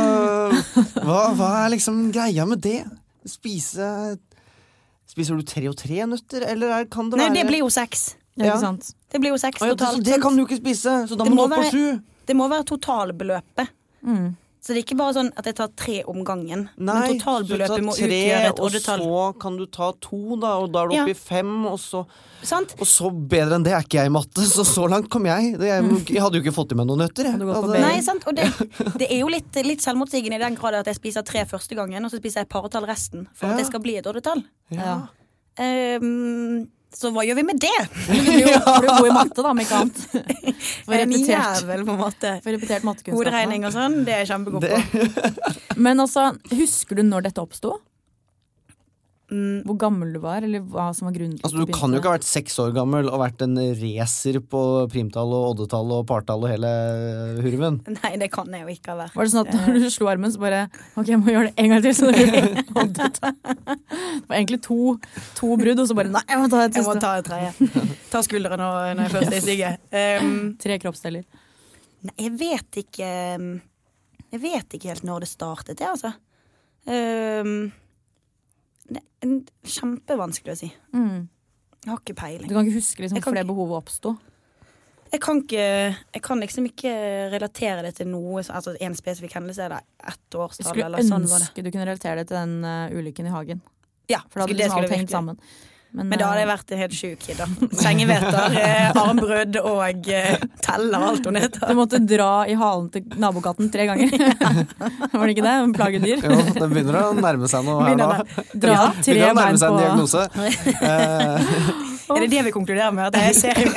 hva er liksom greia med det? Spiser du 3 og 3 nøtter, eller kan det være... Nei, det blir jo 6. Ikke sant? Det blir jo 6 totalt. Det kan du ikke spise, så da må du opp på 7. Det må være totalbeløpet. Så det er ikke bare sånn at jeg tar 3 om gangen. Nei, men totalbeløpet må utgjøre et oddetall. Og så kan du ta 2 da, og da er du oppe i 5, og så... Sant? Og så bedre enn det er ikke jeg i matte, så langt kom jeg. Jeg hadde jo ikke fått i meg noen nøtter. Nei, sant? Og det er jo litt selvmotsigende i den grad at jeg spiser 3 første gangen, og så spiser jeg paretall resten, for at det skal bli et oddetall. Så hva gjør vi med det? For du bor i matte da, med ikke annet. For en jævel på matte. For repetert mattekunskap. Hoderegning og sånn, det er jeg kjempegod på. Men altså, husker du når dette oppstod? Hvor gammel du var, eller hva som var grunnen til altså, du kan jo ikke ha vært 6 år gammel og vært en racer på primtall og oddetall og partall og hele hurven. Nei, det kan jeg jo ikke ha vært. Var det sånn at når du slo armen så bare, ok, jeg må gjøre det en gang til så det blir oddetall. Det var egentlig to brudd, og så bare, nei, jeg må ta et siste. Jeg må ta et tredje. Ta skulderen når jeg først er sigge. 3 kroppsdeler. Nei, jeg vet ikke helt når det startet, altså. Det er kjempevanskelig å si. Jeg har ikke peiling. Du kan ikke huske liksom, for det behovet oppstod? Jeg kan liksom ikke relatere det til noe, altså en spesifikk hendelse er det 1 årstall eller sånn. Jeg skulle ønske du kunne relatere det til den ulykken i hagen. Ja, for da hadde liksom alt hengt sammen. Men da hadde jeg vært en helt syk kid da. Sengeveter, armbrudd og teller alt hun heter. Du måtte dra i halen til nabokatten 3 ganger. Var det ikke det? En plagedyr? Jo, det begynner å nærme seg noe her nå. Dra 3 bein på... en diagnose. Er det det vi konkluderer med? At jeg ser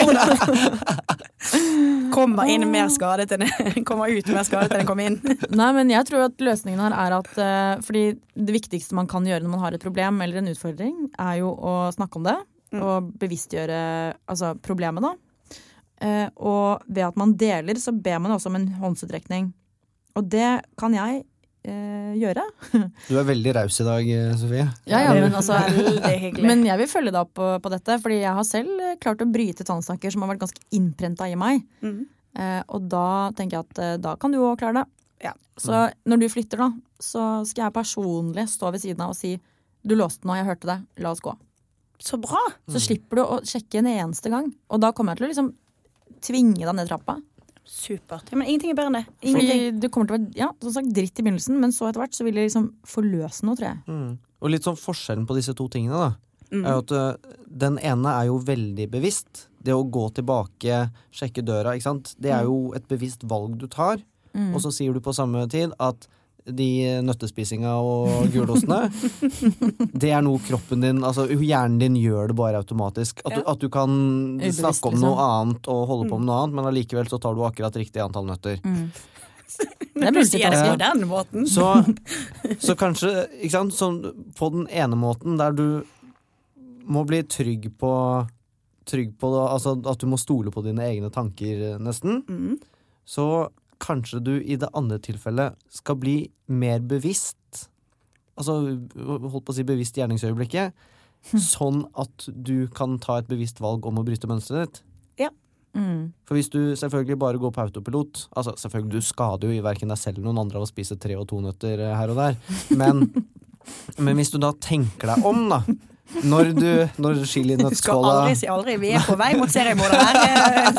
kommer inn mer skadet enn kommer ut mer skadet enn kommer inn. Nei, men jeg tror at løsningen her er at fordi det viktigste man kan gjøre når man har et problem eller en utfordring, er jo å snakke om det og bevisstgjøre altså problemet da. Og ved at man deler så ber man også om en håndsutrekning. Og det kan jeg gjøre. Du er veldig raus i dag, Sofie. Ja, men altså men jeg vil følge deg opp på dette, fordi jeg har selv klart å bryte tannstanker som har vært ganske innprentet i meg. Og da tenker jeg at da kan du også klare det. Ja. Så når du flytter da, så skal jeg personlig stå ved siden av og si du låste nå, jeg hørte det, la oss gå. Så bra! Så slipper du å sjekke en eneste gang. Og da kommer jeg til å liksom tvinge deg ned trappa. Supert. Ja, men ingenting er bedre enn det. Fordi du kommer til å være, som sagt, dritt i begynnelsen, men så etter hvert så vil det liksom forløse noe, tror jeg. Og litt sånn forskjellen på disse 2 tingene da, er jo at den ene er jo veldig bevisst. Det å gå tilbake, sjekke døra, ikke sant? Det er jo et bevisst valg du tar. Og så sier du på samme tid at de nøttespisinga og gulostene, det noe kroppen din, altså hjernen din gjør det bare automatisk. At du kan snakke om noe annet og holde på med noe annet, men allikevel så tar du akkurat riktig antall nøtter. Det blir på den måten. Så kanskje, ikke sant, sånn, på den ene måten der du må bli trygg på det, altså at du må stole på dine egne tanker nesten, så kanskje du i det andre tilfellet skal bli mer bevisst, altså holdt på å si bevisst gjerningsøyeblikket, sånn at du kan ta et bevisst valg om å bryte mønstret ditt. Ja. For hvis du selvfølgelig bare går på autopilot, altså selvfølgelig du skader jo i hverken deg selv eller noen andre av å spise 3 og 2 nøtter her og der, men hvis du da tenker deg om da, når chilinøttskåla Du skal aldri, vi på vei mot seriemorder her.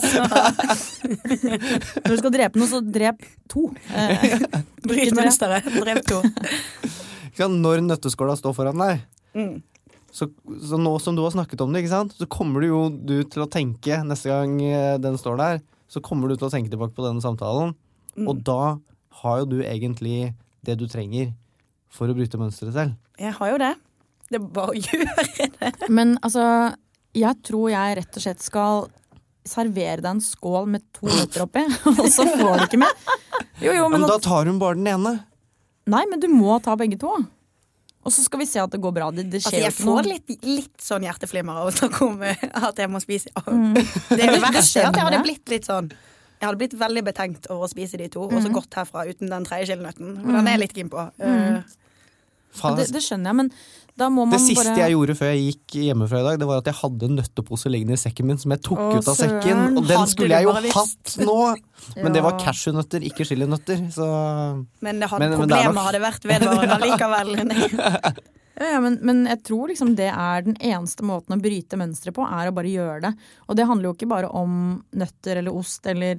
Når du skal drepe noe, så drep 2. Bryt mønsteret, drep 2. Når nøtteskåla står foran deg, så nå som du har snakket om det, ikke sant? Så kommer du til å tenke, neste gang den står der, så kommer du til å tenke tilbake på denne samtalen, og da har jo du egentlig det du trenger for å bryte mønsteret selv. Jeg har jo det. Det bare å gjøre det. Men altså, jeg tror jeg rett og slett skal servere deg en skål med 2 nøtter oppi, og så får du ikke mer. Jo, men da tar hun bare den ene. Nei, men du må ta begge 2. Og så skal vi se at det går bra. Det skjer altså, jeg ikke noe. får litt sånn hjerteflimmer av å snakke om at jeg må spise. Det jo verste at jeg hadde blitt litt sånn. Jeg hadde blitt veldig betenkt over å spise de 2, og så gått herfra uten den 3. chilinøtten. Den litt keen på. Det skjønner jeg, men da må man det siste jeg gjorde før jeg gikk hjemmefra i dag, det var at jeg hadde en nøttepose liggende i sekken min som jeg tok ut av sekken, og den skulle jeg jo hatt nå, men det var cashewnøtter, ikke chilinøtter, så men problemet hadde vært vedvarende likevel. Ja, men jeg tror liksom det den eneste måten å bryte mønstre på å bare gjøre det, og det handler jo ikke bare om nøtter eller ost eller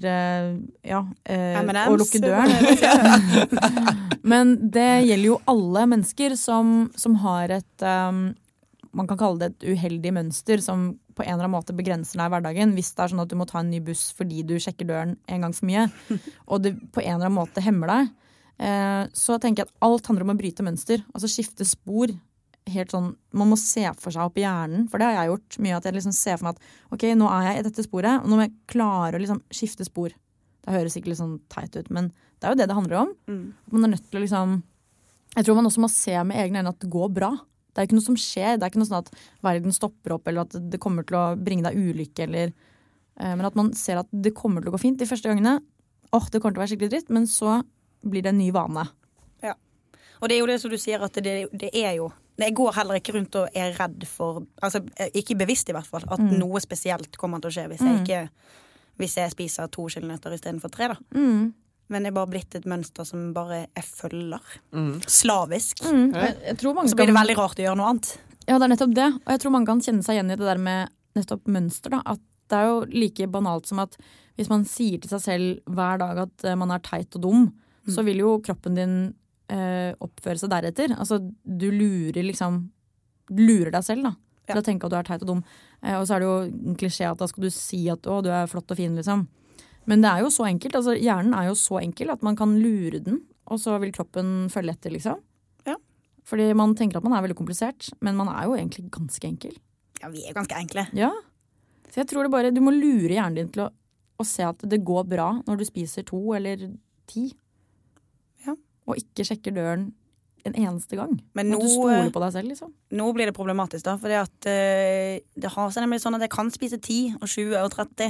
å lukke døren. Men det gjelder jo alle mennesker som har et man kan kalle det et uheldig mønster som på en eller annen måte begrenser deg i hverdagen. Hvis det sånn at du må ta en ny buss fordi du sjekker døren en gang for mye, og det på en eller annen måte hemmer deg, så tenker jeg at alt handler om å bryte mønster, altså skifte spor. Helt sånn, man må se for seg opp i hjernen, for det har jeg gjort mye, at jeg liksom ser for meg at ok, nå jeg i dette sporet, og nå må jeg klare å liksom skifte spor. Det høres ikke litt sånn teit ut, men det jo det handler om. Man nødt til å liksom, jeg tror man også må se med egne øyne at det går bra. Det ikke noe som skjer, det ikke noe sånn at verden stopper opp, eller at det kommer til å bringe deg ulykke, eller, men at man ser at det kommer til å gå fint de første gangene. Det kommer til å være skikkelig dritt, men så blir det en ny vane. Ja, og det jo det som du sier, at det jo jeg går heller ikke rundt og redd for, altså ikke bevisst i hvert fall, at noe spesielt kommer til å skje hvis jeg spiser 2 chilinøtter i stedet for 3 da. Men det bare blitt et mønster som bare jeg følger. Slavisk. Jeg tror mange så blir det veldig rart å gjøre noe annet. Ja, det nettopp det. Og jeg tror mange kan kjenne seg igjen i det der med nettopp mønster da, at det jo like banalt som at hvis man sier til seg selv hver dag at man teit og dum, så vil jo kroppen din oppføre seg deretter. Altså, du lurer deg selv da, til å tenke at du teit og dum. Og så det jo en klisjé at da skal du si at du flott og fin, liksom. Men det jo så enkelt. Altså, hjernen jo så enkel at man kan lure den, og så vil kroppen følge etter, liksom. Ja. Fordi man tenker at man veldig komplisert, men man jo egentlig ganske enkel. Ja, vi ganske enkle. Ja. Så jeg tror du må lure hjernen din til å se at det går bra når du spiser 2 eller 10. Og ikke sjekker døren en eneste gang. Men du stoler på deg selv, liksom. Nå blir det problematisk da, fordi at det har seg nemlig sånn at jeg kan spise 10 og 20 og 30.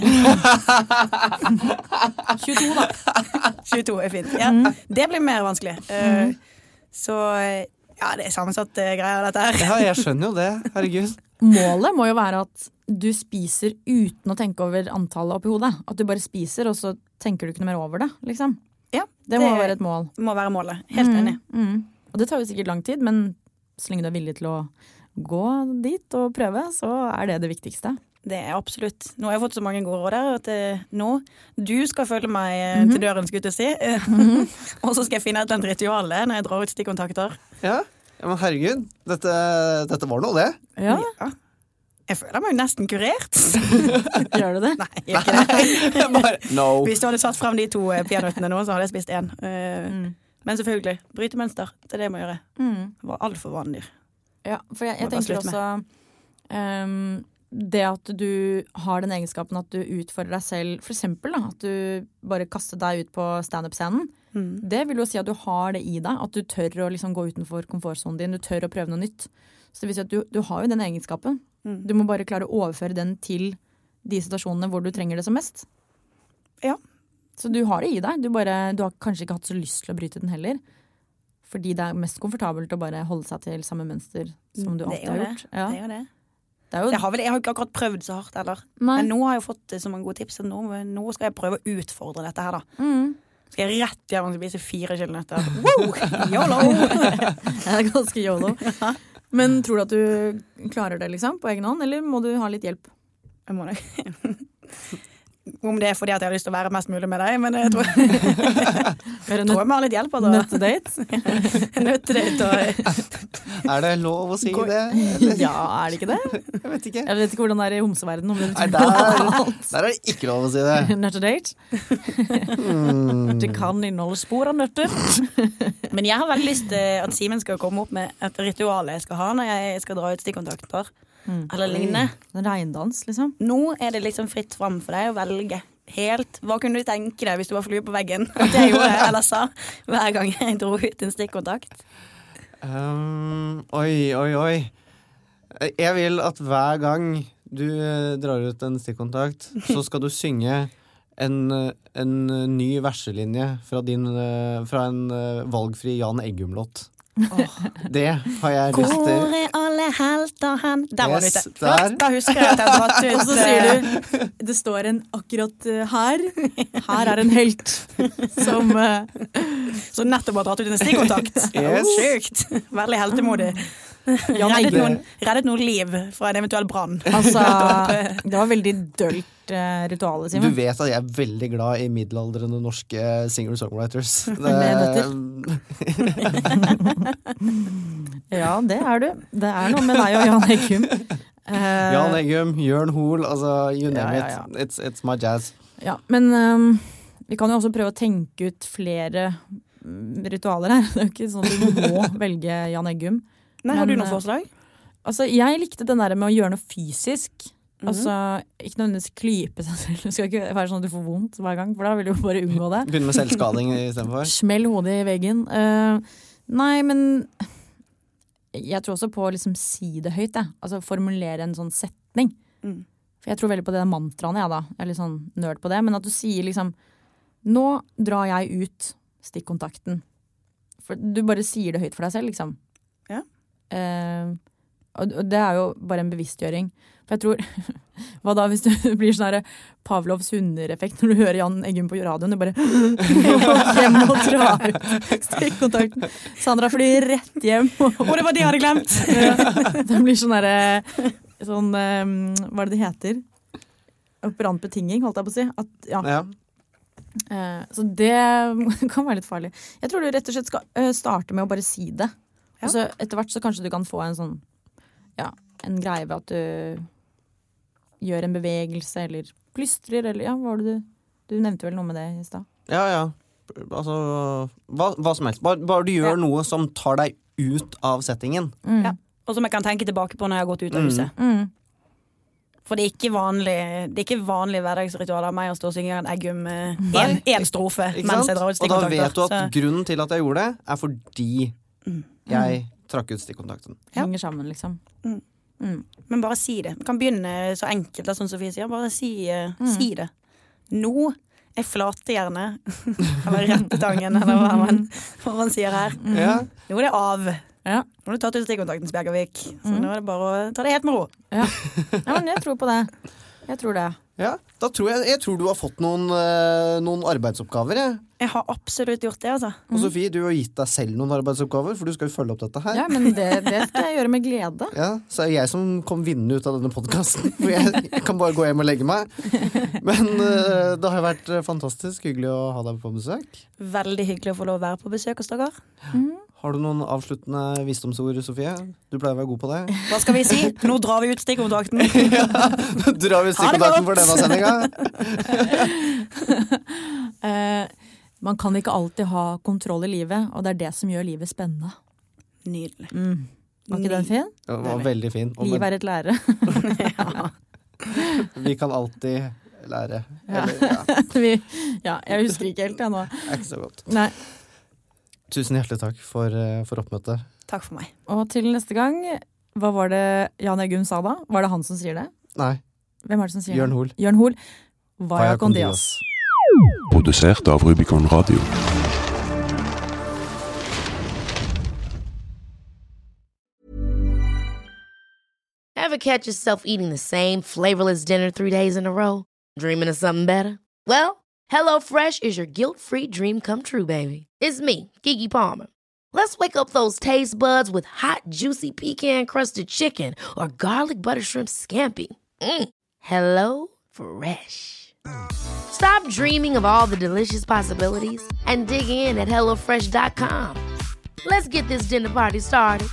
22 da. 22 fint. Ja, det blir mer vanskelig. Så ja, det sammensatt greier dette her. Ja, jeg skjønner jo det, herregud. Målet må jo være at du spiser uten å tenke over antallet oppi hodet. At du bare spiser, og så tenker du ikke noe mer over det, liksom. Ja, det må være et mål. Det må være målet, helt enig. Og det tar jo sikkert lang tid, men så lenge du villig til å gå dit og prøve, så det viktigste. Det absolutt. Nå har jeg fått så mange gode råd der, at nå, du skal følge meg til døren, skulle jeg si. Og så skal jeg finne et eller annet ritual når jeg drar ut stikkontakter. Ja, men herregud, dette var noe det. Ja. Jeg føler meg nesten kurert. Gjør du det? Nei, jeg gjør ikke det. No. Hvis du hadde satt frem de 2 peanøttene nå, så hadde jeg spist 1. Men selvfølgelig, bryte mønster, det det jeg må gjøre. Det var alt for vandyr. Ja, for jeg tenker også det at du har den egenskapen at du utfordrer deg selv, for eksempel da, at du bare kaster deg ut på stand-up-scenen, det vil jo si at du har det i deg, at du tør å liksom gå utenfor komfortzonen din, du tør å prøve noe nytt. Så det vil si at du har jo den egenskapen. Du må bare klare å overføre den til de situasjonene hvor du trenger det som mest. Ja. Så du har det i deg. Du har kanskje ikke hatt så lyst til å bryte den heller. Fordi det er mest komfortabelt å bare holde seg til samme mønster som du alltid har gjort. Ja. Det er jo det. Jeg har jo ikke akkurat prøvd så hardt heller. Men nå har jeg fått så mange gode tips. Nå skal jeg prøve å utfordre dette her da. Skal jeg rett hjem og spise 4 kylnøtter. Wow! YOLO! Det er ganske YOLO. Men tror du at du klarer det liksom på egen hånd, eller må du ha litt hjelp? Jeg må det. Om det er fordi at jeg har lyst til å være mest mulig med deg, men jeg tror jeg må ha litt hjelp. Nøttedate? Nøttedate. Er det lov å si det? Ja, er det ikke det? Jeg vet ikke. Jeg vet ikke hvordan det er i homseverdenen. Nei, der er det ikke lov å si det. Nøttedate? Det kan inneholde spor av nøtter. Men jeg har veldig lyst til at Simen skal komme opp med et ritual jeg skal ha når jeg skal dra ut stikkontakter. Eller lignende. En regndans, liksom. Nå er det liksom fritt frem for deg å velge helt. Hva kunne du tenke deg hvis du var flue på veggen? At jeg gjorde det, eller sa hver gang jeg dro ut en stikkontakt. Oi. Jeg vil at hver gang du drar ut en stikkontakt, så skal du synge en ny verselinje fra en valgfri Jan Eggum-låt. Det har jeg lyst til. Hvor er alle helter hen? Der var Yes, du ute. Da husker jeg at jeg har dratt ut. Og så sier du, det står en akkurat her. Her er en helt som nettopp har dratt ut en stikkontakt. Yes. Sykt. Veldig heltemodig. Reddet noen liv fra en eventuell brann. Altså, det var veldig dølt ritualet, Simen. Du vet at jeg er veldig glad i middelaldrende norske singer-songwriters. Ja, det er du. Det er noe med deg og Jan Eggum. Jan Eggum, Jørn Hoel, altså you name it. It's my jazz. Ja, men vi kan jo også prøve å tenke ut flere ritualer her. Det er jo ikke sånn at du må velge Jan Eggum. Nei, har du noen forslag? Altså, jeg likte den der med å gjøre noe fysisk. Altså, ikke nødvendigvis klype seg selv. Det skal ikke være sånn at du får vondt hver gang, for da vil du jo bare unngå det. Begynne med selvskading i stedet for. Smell hodet i veggen. Nei, men jeg tror også på å liksom si det høyt, jeg. Altså formulere en sånn setning. For jeg tror veldig på det mantraene, jeg da. Jeg er litt sånn nerd på det. Men at du sier liksom, nå drar jeg ut stikkontakten. For du bare sier det høyt for deg selv, liksom. Ja. Og det er jo bare en bevisstgjøring. For jeg tror, hva da hvis du blir sånn her Pavlovs hunder-effekt når du hører Jan Eggum på radioen, du bare hjem og drar ut stikkontakten. Sandra flyr rett hjem. Og det var det jeg hadde glemt. Det blir sånn der, sånn, hva er det heter? Operantbetinging, holdt jeg på å si. At, ja. Så det kan være litt farlig. Jeg tror du rett og slett skal starte med å bare si det. Og så etter hvert så kanskje du kan få en sånn, en greie ved at du gjør en bevegelse, eller plystrer, eller hva var det du nevnte vel noe med det i sted? Ja. Altså, hva som helst. Bare du gjør noe som tar deg ut av settingen. Ja. Og som jeg kan tenke tilbake på når jeg har gått ut av huset. For det er ikke vanlig hverdagsritual av meg å stå og synge en Eggum en strofe mens jeg drar ut stikkontakter. Og da vet du at grunnen til at jeg gjorde det, er fordi jeg trakk ut stikkontakten. Henger sammen, liksom. Men bare si det. Man kan begynne så enkelt, som Sofie sier. Bare si det. Nå er flatejernet, eller rettetangen, eller hva man sier her. Nå er det av. Nå har du tatt ut stikkontakten, Spjergavik. Så nå er det bare å ta det helt med ro. Ja, men jeg tror på det. Jeg tror det. Ja, da tror jeg tror du har fått noen arbeidsoppgaver. Jeg har absolutt gjort det, altså. Og Sofie, du har gitt deg selv noen arbeidsoppgaver, for du skal jo følge opp dette her. Ja, men det skal jeg gjøre med glede. Ja, så er det jeg som kom vinnende ut av denne podcasten, for jeg kan bare gå hjem og legge meg. Men det har vært fantastisk hyggelig å ha deg på besøk. Veldig hyggelig å få lov å være på besøk hos dere. Har du noen avsluttende visdomsord, Sofie? Du pleier å være god på det. Hva skal vi si? Nå drar vi ut stikkontakten. Nå drar vi ut stikkontakten for denne sendinga. Man kan ikke alltid ha kontroll i livet, og det er det som gjør livet spennende. Nydelig. Var ikke den fin? Det var veldig fin. Livet er et lære. Vi kan alltid lære. Ja. Eller, Jeg husker ikke helt det nå. Det er ikke så godt. Nei. Tusen hjertelig takk for oppmøtet. Takk for meg. Og til neste gang, hva var det Jan Egun sa da? Var det han som sier det? Nei. Hvem er det som sier Jørn det? Hoel. Jørn Hoel. Vaya con Dios. Produsert av Rubicon Radio. Ever catch yourself eating the same flavorless dinner 3 days in a row? Dreaming of something better? Well, HelloFresh is your guilt-free dream come true, baby. It's me, Keke Palmer. Let's wake up those taste buds with hot, juicy pecan-crusted chicken or garlic butter shrimp scampi. Hello Fresh. Stop dreaming of all the delicious possibilities and dig in at HelloFresh.com. Let's get this dinner party started.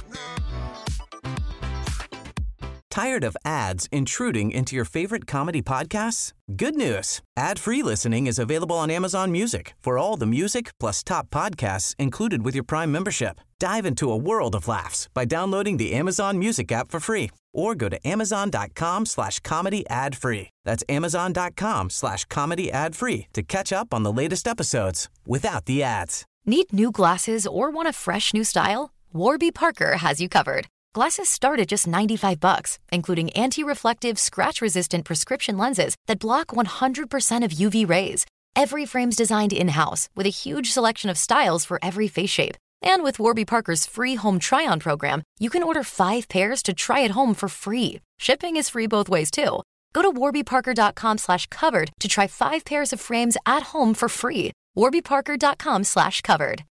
Tired of ads intruding into your favorite comedy podcasts? Good news. Ad-free listening is available on Amazon Music for all the music plus top podcasts included with your Prime membership. Dive into a world of laughs by downloading the Amazon Music app for free or go to amazon.com/comedy ad-free. That's amazon.com/comedy ad-free to catch up on the latest episodes without the ads. Need new glasses or want a fresh new style? Warby Parker has you covered. Glasses start at just $95, including anti-reflective, scratch-resistant prescription lenses that block 100% of UV rays. Every frame's designed in-house with a huge selection of styles for every face shape. And with Warby Parker's free home try-on program, you can order 5 pairs to try at home for free. Shipping is free both ways, too. Go to warbyparker.com/covered to try 5 pairs of frames at home for free. warbyparker.com/covered.